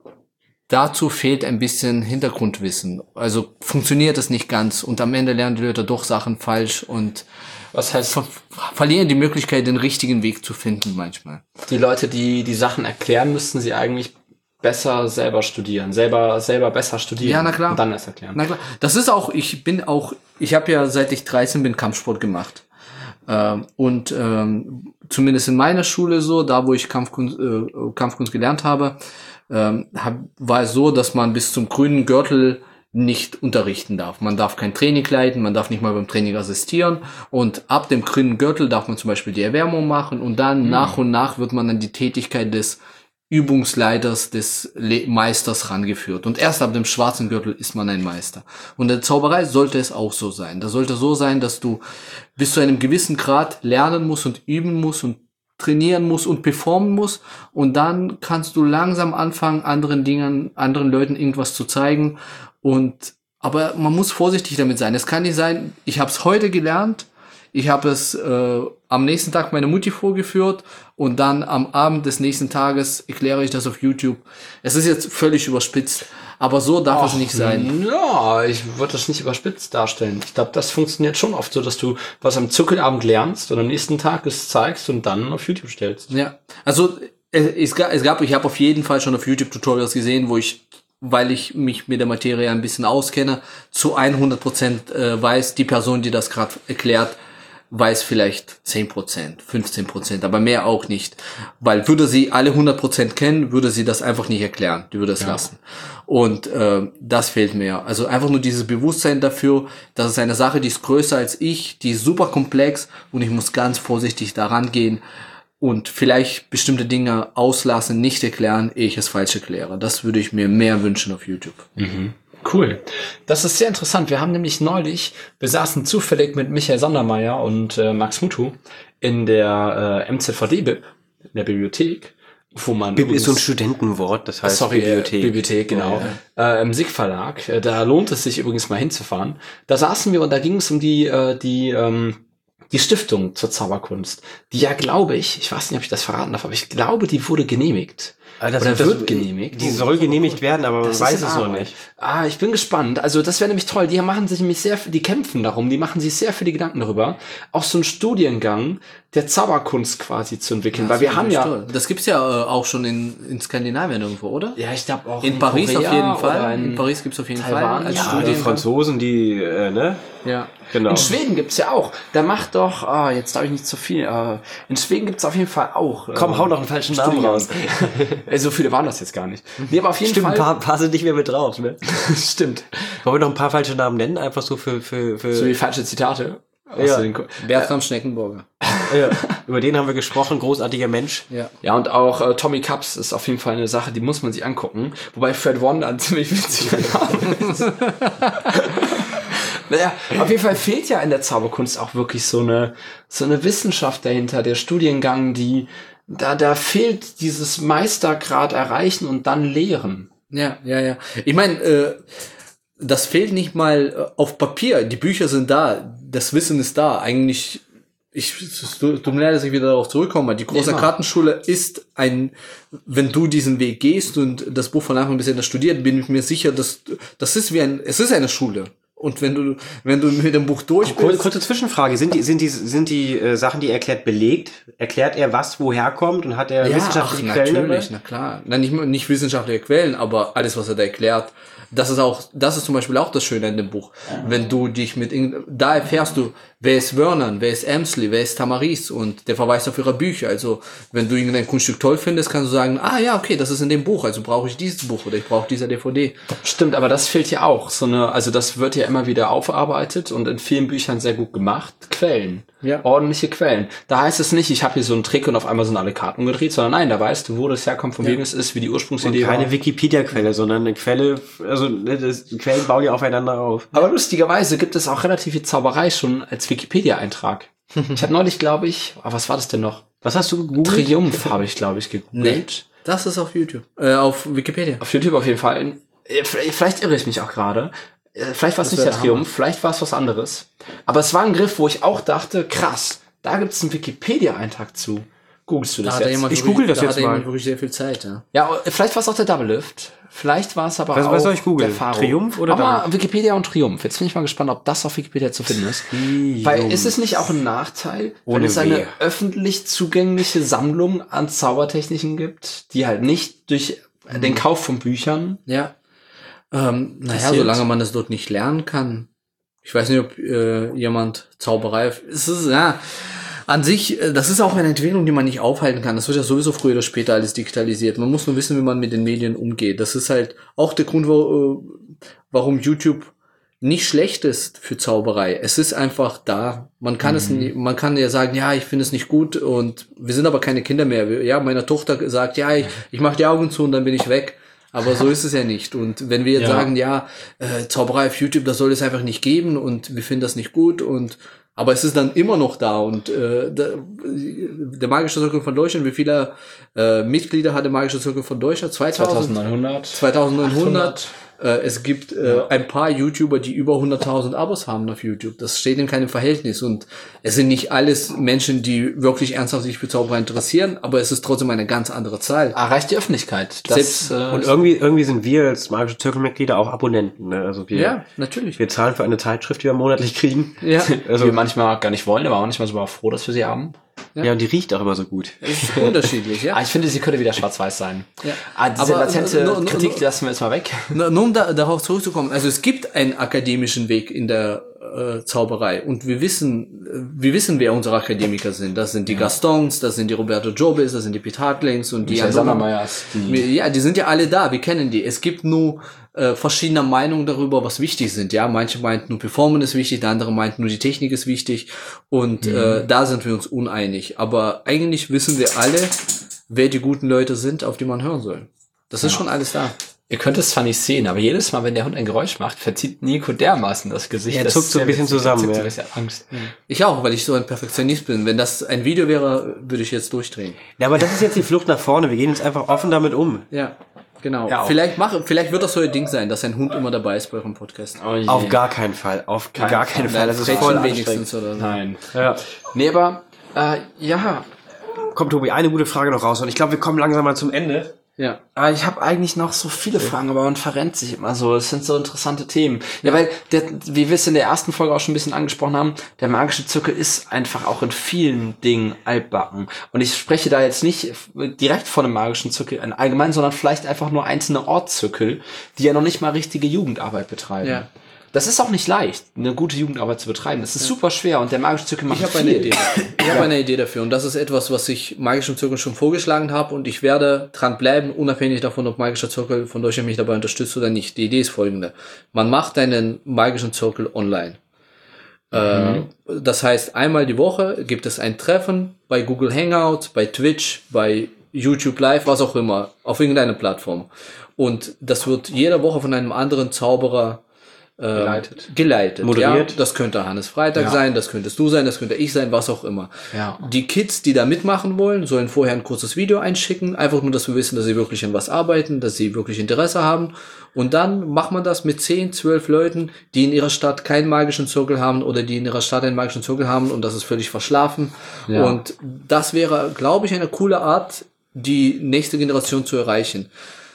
dazu fehlt ein bisschen Hintergrundwissen. Also funktioniert es nicht ganz und am Ende lernen die Leute doch Sachen falsch und was heißt, ver- verlieren die Möglichkeit, den richtigen Weg zu finden manchmal. die Leute, die die Sachen erklären, müssten sie eigentlich besser selber studieren, selber selber besser studieren. Ja, na klar. Und dann erst erklären. Na klar, das ist auch, ich bin auch, ich habe ja seit ich dreizehn bin Kampfsport gemacht. Ähm, und ähm, zumindest in meiner Schule so, da wo ich Kampfkunst, äh, Kampfkunst gelernt habe, ähm, hab, war es so, dass man bis zum grünen Gürtel nicht unterrichten darf. Man darf kein Training leiten, man darf nicht mal beim Training assistieren und ab dem grünen Gürtel darf man zum Beispiel die Erwärmung machen und dann mhm. nach und nach wird man an die Tätigkeit des Übungsleiters, des Le- Meisters rangeführt. Und erst ab dem schwarzen Gürtel ist man ein Meister. Und in der Zauberei sollte es auch so sein. Das sollte so sein, dass du bis zu einem gewissen Grad lernen musst und üben musst und trainieren musst und performen musst. Und dann kannst du langsam anfangen, anderen Dingen, anderen Leuten irgendwas zu zeigen. Und aber man muss vorsichtig damit sein. Es kann nicht sein, ich habe es heute gelernt, ich habe es äh, am nächsten Tag meiner Mutti vorgeführt und dann am Abend des nächsten Tages erkläre ich das auf YouTube. Es ist jetzt völlig überspitzt, aber so darf Ach, es nicht sein. Ja, ich würde das nicht überspitzt darstellen. Ich glaube, das funktioniert schon oft so, dass du was am Zirkelabend lernst und am nächsten Tag es zeigst und dann auf YouTube stellst. Ja, also es gab, es gab ich habe auf jeden Fall schon auf YouTube Tutorials gesehen, wo ich, weil ich mich mit der Materie ein bisschen auskenne, zu hundert Prozent äh, weiß, die Person, die das gerade erklärt, weiß vielleicht zehn Prozent, fünfzehn Prozent, aber mehr auch nicht. Weil würde sie alle hundert Prozent kennen, würde sie das einfach nicht erklären. Die würde es ja. lassen. Und äh, das fehlt mir. Also einfach nur dieses Bewusstsein dafür, dass es eine Sache, die ist größer als ich, die ist super komplex und ich muss ganz vorsichtig daran gehen und vielleicht bestimmte Dinge auslassen, nicht erklären, ehe ich es falsch erkläre. Das würde ich mir mehr wünschen auf YouTube. Mhm. Cool. Das ist sehr interessant. Wir haben nämlich neulich, wir saßen zufällig mit Michael Sondermeier und äh, Max Mutu in der äh, M Z V D-Bib, in der Bibliothek, wo man... Bib ist so ein Studentenwort, das heißt sorry, Bibliothek. Äh, Bibliothek, genau. Oh, ja. äh, Im S I G Verlag. Äh, da lohnt es sich übrigens mal hinzufahren. Da saßen wir und da ging es um die, äh, die, ähm, die Stiftung zur Zauberkunst. Die ja, glaube ich, ich weiß nicht, ob ich das verraten darf, aber ich glaube, die wurde genehmigt. Das, Oder das, wird genehmigt. Die soll genehmigt werden, aber man Das weiß ist in es noch Arbeit. nicht. Ah, ich bin gespannt. Also das wäre nämlich toll. Die machen sich nämlich sehr, die kämpfen darum, die machen sich sehr viele Gedanken darüber, auch so einen Studiengang der Zauberkunst quasi zu entwickeln. Weil wir haben ja, Das gibt's ja äh, auch schon in, in Skandinavien irgendwo, oder? ja, ich glaube auch In Paris Korea auf jeden oder Fall. In, In Paris gibt's auf jeden Taiwan. Fall. Als Ja, Die Studiengang. Franzosen, die, äh, ne? Ja. Genau. In Schweden gibt's ja auch. Da macht doch, ah, jetzt darf ich nicht zu viel. Äh, in Schweden gibt's auf jeden Fall auch. Äh, Komm, hau noch einen falschen Namen Studiengang. raus. Äh, so viele waren das jetzt gar nicht. Nee, aber auf jeden Stimmt, ein Fall. paar, paar sind nicht mehr mit drauf, ne? Stimmt. Wollen wir noch ein paar falsche Namen nennen? Einfach so für, für, für, So wie falsche Zitate. Aus Ja. den Ko- Bertram Schneckenburger. ja. Über den haben wir gesprochen, großartiger Mensch. Ja. Ja, und auch äh, Tommy Cups ist auf jeden Fall eine Sache, die muss man sich angucken. Wobei Fred Wonder ein ziemlich witziger Name ist. Naja, auf jeden Fall fehlt ja in der Zauberkunst auch wirklich so eine, so eine Wissenschaft dahinter, der Studiengang, die, da, da fehlt dieses Meistergrad erreichen und dann lehren. Ja, ja, ja. Ich meine, äh, das fehlt nicht mal äh, auf Papier. Die Bücher sind da, das Wissen ist da. Eigentlich, ich, es tut mir leid, dass ich wieder darauf zurückkomme. Die große Immer. Kartenschule ist ein, wenn du diesen Weg gehst und das Buch von Anfang bis Ende studiert, bin ich mir sicher, dass das ist wie ein, es ist eine Schule. Und wenn du, wenn du mit dem Buch durch Kur- bist, Kurze Zwischenfrage. Sind die, sind die, sind die äh, Sachen, die er erklärt, belegt? Erklärt er, was woher kommt und hat er ja, ach, wissenschaftliche Quellen natürlich, dabei? na klar. Na, nicht, nicht wissenschaftliche Quellen, aber alles, was er da erklärt, das ist auch, das ist zum Beispiel auch das Schöne an dem Buch. Wenn du dich mit, irgend- da erfährst du, wer ist Vernon, wer ist Emsley, wer ist Tamaris und der verweist auf ihre Bücher. Also, wenn du irgendein Kunststück toll findest, kannst du sagen, ah ja, okay, das ist in dem Buch, also brauche ich dieses Buch oder ich brauche diese D V D. Stimmt, aber das fehlt ja auch. So eine, also das wird ja immer wieder aufgearbeitet und in vielen Büchern sehr gut gemacht. Quellen. Ja. Ordentliche Quellen. Da heißt es nicht, ich habe hier so einen Trick und auf einmal sind alle Karten umgedreht, sondern nein, da weißt du, wo das herkommt, von wem es ist, wie die Und Ursprungsidee keine war. Wikipedia-Quelle, sondern eine Quelle, also ne, das, die Quellen bauen ja aufeinander auf. Aber lustigerweise gibt es auch relativ viel Zauberei schon als Wikipedia-Eintrag. Ich habe neulich, glaube ich, oh, was war das denn noch? Was hast du gegoogelt? Triumph habe ich, glaube ich, gegoogelt. Das ist auf YouTube, äh, auf Wikipedia. Auf YouTube auf jeden Fall. Äh, Vielleicht irre ich mich auch gerade. Äh, Vielleicht war es Das nicht der wäre Triumph, vielleicht war es was anderes. Aber es war ein Griff, wo ich auch dachte, krass, da gibt es einen Wikipedia-Eintrag zu. Googlest du Da das hat er jetzt? jemand Ich wirklich- google das da jetzt hat er mal. jemand wirklich sehr viel Zeit, ja. Ja, vielleicht war es auch der Double Lift. Vielleicht war es aber Was- auch was soll ich googeln? der Faro. Triumph oder aber Double? Wikipedia und Triumph. Jetzt bin ich mal gespannt, ob das auf Wikipedia zu finden ist. Weil ist es nicht auch ein Nachteil, wenn Ohne es eine Wehe. öffentlich zugängliche Sammlung an Zaubertechniken gibt, die halt nicht durch den Kauf von Büchern. Ja. Ähm, naja, Passiert. solange man das dort nicht lernen kann. Ich weiß nicht, ob äh, jemand Zauberei... Es ist, ja, an sich, äh, das ist auch eine Entwicklung, die man nicht aufhalten kann. Das wird ja sowieso früher oder später alles digitalisiert. Man muss nur wissen, wie man mit den Medien umgeht. Das ist halt auch der Grund, wo, äh, warum YouTube nicht schlecht ist für Zauberei. Es ist einfach da. Man kann es, nie- man kann ja sagen, ja, ich finde es nicht gut und wir sind aber keine Kinder mehr. Wir- Ja, meine Tochter sagt, ja, ich, ich mache die Augen zu und dann bin ich weg. Aber so ist es ja nicht. Und wenn wir jetzt Ja. sagen, ja, äh, Zauberei auf YouTube, das soll es einfach nicht geben und wir finden das nicht gut und aber es ist dann immer noch da und äh, der, der Magische Zirkel von Deutschland, wie viele äh, Mitglieder hat der Magische Zirkel von Deutschland? zweitausend? zweitausendneunhundert. zweitausendneunhundert. Äh, es gibt äh, ein paar YouTuber, die über hunderttausend Abos haben auf YouTube. Das steht in keinem Verhältnis und es sind nicht alles Menschen, die wirklich ernsthaft sich für Zauberei interessieren, aber es ist trotzdem eine ganz andere Zahl. Erreicht die Öffentlichkeit. Das, Selbst- äh, Und irgendwie, irgendwie sind wir als magische Zirkelmitglieder auch Abonnenten. Ne? Also wir, Ja, natürlich. wir zahlen für eine Zeitschrift, die wir monatlich kriegen. Ja, Also, wir manchmal gar nicht wollen, aber auch manchmal sogar froh, dass wir sie haben. ja, und die riecht auch immer so gut. ist unterschiedlich, ja. Ah, ich finde, sie könnte wieder schwarz-weiß sein. Ja. Ah, diese Aber, latente no, no, no, Kritik, no. die lassen wir jetzt mal weg. Nur nur um da, darauf zurückzukommen, also es gibt einen akademischen Weg in der äh, Zauberei und wir wissen, äh, wir wissen, wer unsere Akademiker sind. Das sind die Gastons, das sind die Roberto Jobis, das sind die Pete Hartlings und die Michael anderen. Sandermeyers, die- Ja, die sind ja alle da, wir kennen die. Es gibt nur äh, verschiedene Meinungen darüber, was wichtig sind. Ja, manche meinten nur Performance ist wichtig, der andere meint nur die Technik ist wichtig und äh, da sind wir uns uneinig. Aber eigentlich wissen wir alle, wer die guten Leute sind, auf die man hören soll. Das ist schon alles da. Ihr könnt es zwar nicht sehen, aber jedes Mal, wenn der Hund ein Geräusch macht, verzieht Nico dermaßen das Gesicht. Er Das zuckt ist so ein sehr bisschen witzig. zusammen, Er zuckt so ja. ein bisschen Angst. Ich auch, weil ich so ein Perfektionist bin. Wenn das ein Video wäre, würde ich jetzt durchdrehen. Ja, aber das ist jetzt die Flucht nach vorne. Wir gehen jetzt einfach offen damit um. Ja, genau. Ja, auch. vielleicht mache, vielleicht wird das so ein Ding sein, dass ein Hund immer dabei ist bei eurem Podcast. Oh je. Auf gar keinen Fall. Auf Kein gar keinen Fall. Fall. Das ist Frettchen voll wenigstens wenigstens. oder so. Nein. Ja. Nee, aber, äh, ja. Komm, Tobi, eine gute Frage noch raus. Und ich glaube, wir kommen langsam mal zum Ende. Ja. Aber ich habe eigentlich noch so viele Fragen, aber man verrennt sich immer so. Es sind so interessante Themen. Ja, weil, der, wie wir es in der ersten Folge auch schon ein bisschen angesprochen haben, der magische Zirkel ist einfach auch in vielen Dingen altbacken. Und ich spreche da jetzt nicht direkt von einem magischen Zirkel allgemein, sondern vielleicht einfach nur einzelne Ortszirkel, die ja noch nicht mal richtige Jugendarbeit betreiben. Ja. Das ist auch nicht leicht, eine gute Jugendarbeit zu betreiben. Das ist ja. super schwer und der magische Zirkel macht Ich habe viel. eine Idee dafür. Ich habe eine Idee dafür und das ist etwas, was ich magischen Zirkel schon vorgeschlagen habe und ich werde dran bleiben, unabhängig davon, ob magischer Zirkel von Deutschland mich dabei unterstützt oder nicht. Die Idee ist folgende. Man macht einen magischen Zirkel online. Mhm. Äh, das heißt, einmal die Woche gibt es ein Treffen bei Google Hangouts, bei Twitch, bei YouTube Live, was auch immer, auf irgendeiner Plattform. Und das wird jede Woche von einem anderen Zauberer Geleitet. Geleitet. Moderiert. Ja, das könnte Hannes Freitag Ja. sein, das könntest du sein, das könnte ich sein, was auch immer. Ja. Die Kids, die da mitmachen wollen, sollen vorher ein kurzes Video einschicken, einfach nur, dass wir wissen, dass sie wirklich an was arbeiten, dass sie wirklich Interesse haben. Und dann macht man das mit zehn, zwölf Leuten, die in ihrer Stadt keinen magischen Zirkel haben oder die in ihrer Stadt einen magischen Zirkel haben und das ist völlig verschlafen. Ja. Und das wäre, glaube ich, eine coole Art, die nächste Generation zu erreichen.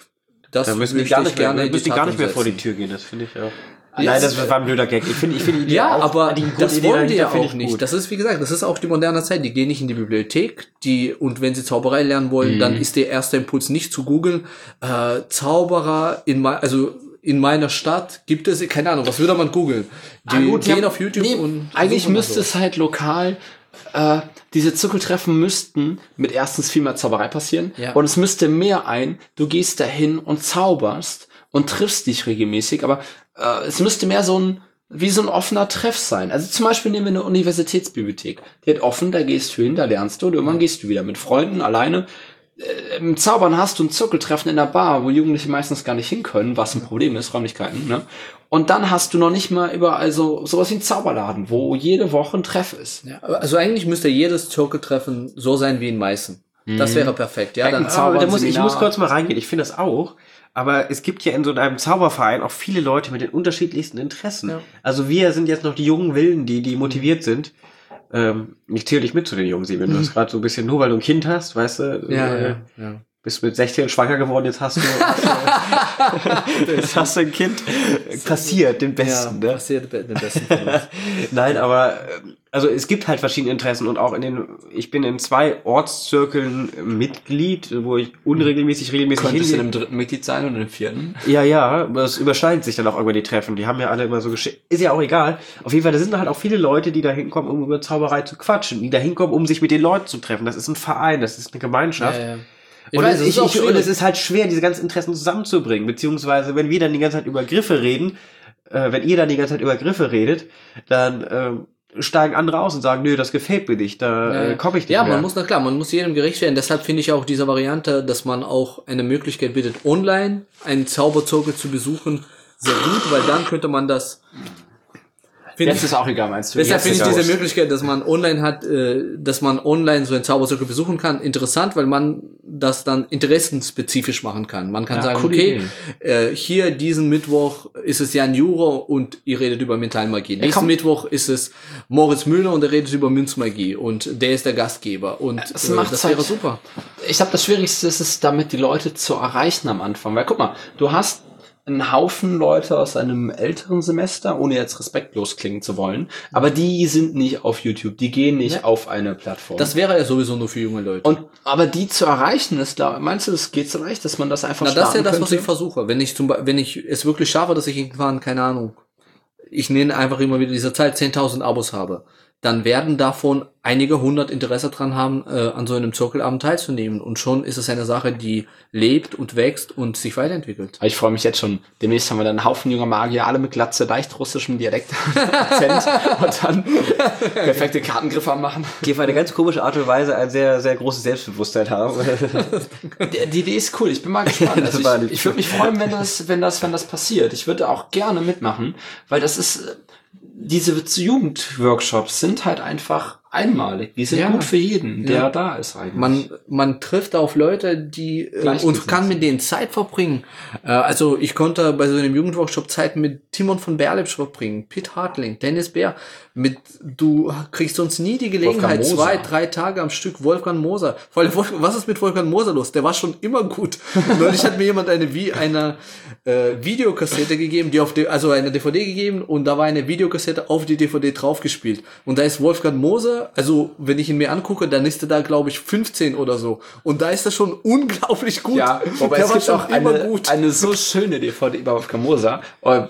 Das Da müssen die möchte gar ich nicht mehr, gerne in die müssen die gar Tat nicht mehr vor die umsetzen. Tür gehen, das finde ich auch. Ja, Nein, es- das war ein blöder Gag. Ich finde, ich finde die Idee Ja, auch, aber die das Grundidee wollen die ja dahinter finde auch ich nicht. gut. Das ist, wie gesagt, das ist auch die moderne Zeit. Die gehen nicht in die Bibliothek, die, und wenn sie Zauberei lernen wollen, Mhm. dann ist der erste Impuls nicht zu googeln, äh, Zauberer in mei- also in meiner Stadt gibt es, keine Ahnung, was würde man googeln? Die Ah, gut, gehen ja, auf YouTube nee, und eigentlich suchen müsste so. es halt lokal äh, diese Zirkeltreffen müssten mit erstens viel mehr Zauberei passieren Ja. und es müsste mehr ein, du gehst dahin und zauberst und triffst dich regelmäßig, aber äh, es müsste mehr so ein wie so ein offener Treff sein. Also zum Beispiel nehmen wir eine Universitätsbibliothek. Die hat offen, da gehst du hin, da lernst du und irgendwann gehst du wieder mit Freunden, alleine. Äh, Im Zaubern hast du ein Zirkeltreffen in der Bar, wo Jugendliche meistens gar nicht hin können, was ein Problem ist, Räumlichkeiten, ne? Und dann hast du noch nicht mal überall so sowas wie ein Zauberladen, wo jede Woche ein Treff ist. Ja, also eigentlich müsste jedes Zirkeltreffen so sein wie in Meißen. Das wäre perfekt. Ja, dann Zauber- Aber da muss, ich Seminar. muss kurz mal reingehen. Ich finde das auch. Aber es gibt ja in so einem Zauberverein auch viele Leute mit den unterschiedlichsten Interessen. Ja. Also wir sind jetzt noch die jungen Wilden, die, die motiviert sind. Ähm, ich zähle dich mit zu den jungen Sieben. Du hast gerade so ein bisschen, nur weil du ein Kind hast, weißt du, Ja, äh, ja, ja. bist mit sechzehn schwanger geworden, jetzt hast du, jetzt hast du ein Kind. Passiert, den Besten, ja, ne? passiert den besten von uns. Nein, aber ähm, also es gibt halt verschiedene Interessen und auch in den, ich bin in zwei Ortszirkeln Mitglied, wo ich unregelmäßig, regelmäßig Könntest du in hingehe. einem dritten Mitglied sein und im vierten? Ja, ja, aber es überschneidet sich dann auch irgendwann die Treffen. Die haben ja alle immer so geschickt. Ist ja auch egal. Auf jeden Fall, da sind halt auch viele Leute, die da hinkommen, um über Zauberei zu quatschen, die da hinkommen, um sich mit den Leuten zu treffen. Das ist ein Verein, das ist eine Gemeinschaft. Ja, ja. Ich Und, weiß, es, es ist ich, auch ich, und schwierig. es ist halt schwer, diese ganzen Interessen zusammenzubringen. Beziehungsweise, wenn wir dann die ganze Zeit über Griffe reden, äh, wenn ihr dann die ganze Zeit über Griffe redet, dann ähm, steigen andere aus und sagen, nö, das gefällt mir nicht, da äh, komme ich nicht Ja, mehr. man muss, na klar, man muss jedem gerecht werden. Deshalb finde ich auch diese Variante, dass man auch eine Möglichkeit bietet, online einen Zauberzirkel zu besuchen, sehr gut, weil dann könnte man das... Finde Jetzt ist auch egal, meinst du? Deshalb Jetzt finde ich ist diese egal. Möglichkeit, dass man online hat, äh, dass man online so einen Zauberzirkel besuchen kann, interessant, weil man das dann interessenspezifisch machen kann. Man kann Ja, sagen, coole okay, äh, hier diesen Mittwoch ist es Jan Juro und ihr redet über Mentalmagie. Nächsten komm. Mittwoch ist es Moritz Müller und er redet über Münzmagie und der ist der Gastgeber und Es äh, macht's das halt- wäre super. Ich glaube, das Schwierigste ist es, damit die Leute zu erreichen am Anfang. Weil guck mal, du hast einen Haufen Leute aus einem älteren Semester, ohne jetzt respektlos klingen zu wollen, aber die sind nicht auf YouTube, die gehen nicht Ja. auf eine Plattform. Das wäre ja sowieso nur für junge Leute. und aber die zu erreichen, ist, glaub, meinst du, das geht so leicht, dass man das einfach Na, das ist ja starten das, was könnte? ich versuche. Wenn ich zum Beispiel, wenn ich es wirklich schaffe, dass ich irgendwann, keine Ahnung, ich nenne einfach immer wieder diese Zahl, zehntausend Abos habe, dann werden davon einige hundert Interesse dran haben, äh, an so einem Zirkelabend teilzunehmen. Und schon ist es eine Sache, die lebt und wächst und sich weiterentwickelt. Ich freue mich jetzt schon. Demnächst haben wir dann einen Haufen junger Magier, alle mit Glatze, leicht russischem Dialekt, Akzent und dann perfekte Kartengriffe machen. die auf eine ganz komische Art und Weise ein sehr, sehr großes Selbstbewusstsein haben. Die, die Idee ist cool. Ich bin mal gespannt. Das Also war ich nicht- ich würde mich freuen, wenn das, wenn das, wenn das passiert. Ich würde auch gerne mitmachen, weil das ist, äh, diese Jugendworkshops sind halt einfach einmalig. Die sind Ja. gut für jeden, der Ja. da ist eigentlich. Man, man trifft auf Leute, die äh, und kann mit denen Zeit verbringen. Äh, also ich konnte bei so einem Jugendworkshop Zeit mit Timon von Berlipsch verbringen, Pitt Hartling, Dennis Bär. Mit, du kriegst sonst nie die Gelegenheit, Wolfgang zwei, Moser. drei Tage am Stück Wolfgang Moser. Vor allem, Wolf- was ist mit Wolfgang Moser los? Der war schon immer gut. Neulich hat mir jemand eine, wie eine äh, Videokassette gegeben, die auf die, also eine D V D gegeben und da war eine Videokassette auf die D V D draufgespielt. Und da ist Wolfgang Moser, also wenn ich ihn mir angucke, dann ist er da, glaube ich, fünfzehn oder so. Und da ist er schon unglaublich gut. Ja, wobei der es war gibt schon auch immer eine, gut. eine so schöne D V D über Wolfgang Moser. Äh,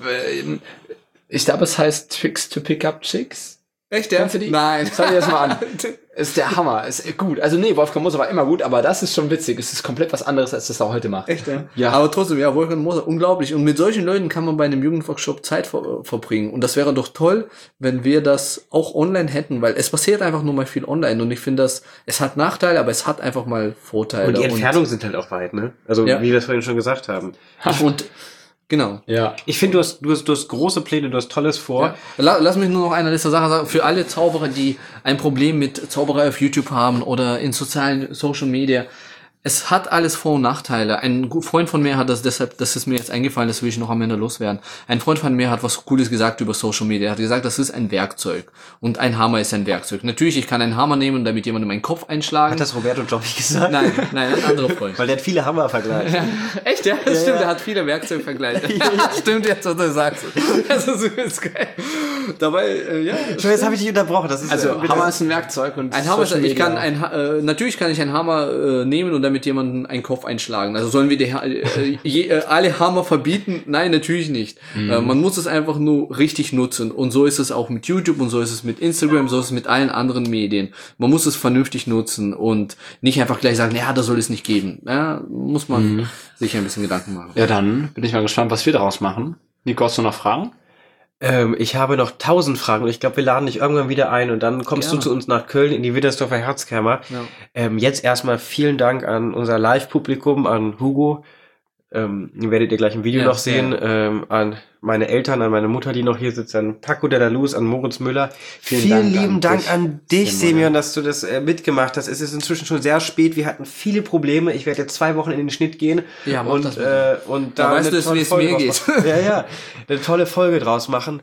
Ich glaube, es heißt Tricks to Pick Up Chicks. Echt, ja? Kennst du die? Nein. Schau dir das mal an. Ist der Hammer. Ist gut. Also nee, Wolfgang Moser war immer gut, aber das ist schon witzig. Es ist komplett was anderes, als das er heute macht. Echt, ja? Ja. Aber trotzdem, ja, Wolfgang Moser, unglaublich. Und mit solchen Leuten kann man bei einem Jugendworkshop Zeit ver verbringen. Und das wäre doch toll, wenn wir das auch online hätten, weil es passiert einfach nur mal viel online. Und ich finde das, es hat Nachteile, aber es hat einfach mal Vorteile. Und die Entfernungen sind halt auch weit, ne? Also, Ja. wie wir es vorhin schon gesagt haben. Und, genau. Ja. Ich finde, du hast, du hast, du hast große Pläne, du hast Tolles vor. Ja. La- Lass mich nur noch eine letzte Sache sagen. Für alle Zauberer, die ein Problem mit Zauberei auf YouTube haben oder in sozialen Social Media, es hat alles Vor- und Nachteile. Ein gu- Freund von mir hat das deshalb, das ist mir jetzt eingefallen, das will ich noch am Ende loswerden. Ein Freund von mir hat was Cooles gesagt über Social Media. Er hat gesagt, das ist ein Werkzeug. Und ein Hammer ist ein Werkzeug. Natürlich, ich kann einen Hammer nehmen und damit jemandem meinen Kopf einschlagen. Hat das Roberto Jobbi gesagt? Nein, nein, ein anderer Freund. Weil der hat viele Hammer-Vergleiche. Echt, ja? Das stimmt, er hat viele Werkzeugvergleiche. Stimmt, jetzt, was du sagst. Das ist übelst geil. Dabei, äh, ja. Schon, jetzt habe ich dich unterbrochen. Das ist, Also äh, bitte- Hammer ist ein Werkzeug und Ein Hammer, Social ich kann Media. ein, Ha- äh, natürlich kann ich einen Hammer äh, nehmen und damit jemanden einen Kopf einschlagen. Also sollen wir die, Ha- äh, je, äh, alle Hammer verbieten? Nein, natürlich nicht. Äh, man muss es einfach nur richtig nutzen. Und so ist es auch mit YouTube und so ist es mit Instagram, so ist es mit allen anderen Medien. Man muss es vernünftig nutzen und nicht einfach gleich sagen, ja, das soll es nicht geben. Ja, muss man sich ein bisschen Gedanken machen. Ja, dann bin ich mal gespannt, was wir daraus machen. Nico, hast du noch Fragen? Ähm, ich habe noch tausend Fragen und ich glaube, wir laden dich irgendwann wieder ein und dann kommst Gerne. du zu uns nach Köln in die Widdersdorfer Herzkammer. Ja. Ähm, jetzt erstmal vielen Dank an unser Live-Publikum, an Hugo. Ähm, werdet ihr gleich im Video Ja, noch sehen. ja. Ähm, an meine Eltern, an meine Mutter, die noch hier sitzt, an Paco de la Luz, an Moritz Müller. Vielen Vielen, Dank lieben an Dank dich, an dich, Simon. Semyon, dass du das äh, mitgemacht hast. Es ist inzwischen schon sehr spät. Wir hatten viele Probleme. Ich werde jetzt zwei Wochen in den Schnitt gehen. Ja, mach und, das bitte. äh, und Da da weißt eine du jetzt, tolle wie es Folge mir draus machen. Ja, ja. Eine tolle Folge draus machen.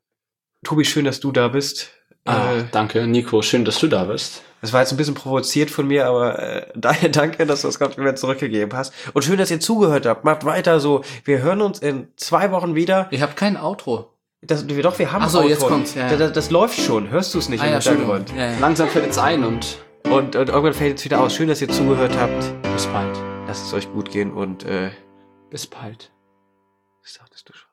Tobi, schön, dass du da bist. Ah, Äh, danke, Nico. Schön, dass du da bist. das war jetzt ein bisschen provoziert von mir, aber äh, daher danke, dass du das Kompliment zurückgegeben hast. Und schön, dass ihr zugehört habt. Macht weiter so. Wir hören uns in zwei Wochen wieder. Ich habe kein Outro. Das, wir, doch, wir haben Ach so, Outro. jetzt kommt's, ja, ja. Das, das läuft schon. Hörst du es nicht Ah im ja, Hintergrund? Entschuldigung. Ja, ja. Langsam fällt es ein und Und, und irgendwann fällt es wieder aus. Schön, dass ihr zugehört habt. bis bald. Lasst es euch gut gehen und äh, Bis bald. was sagtest du schon?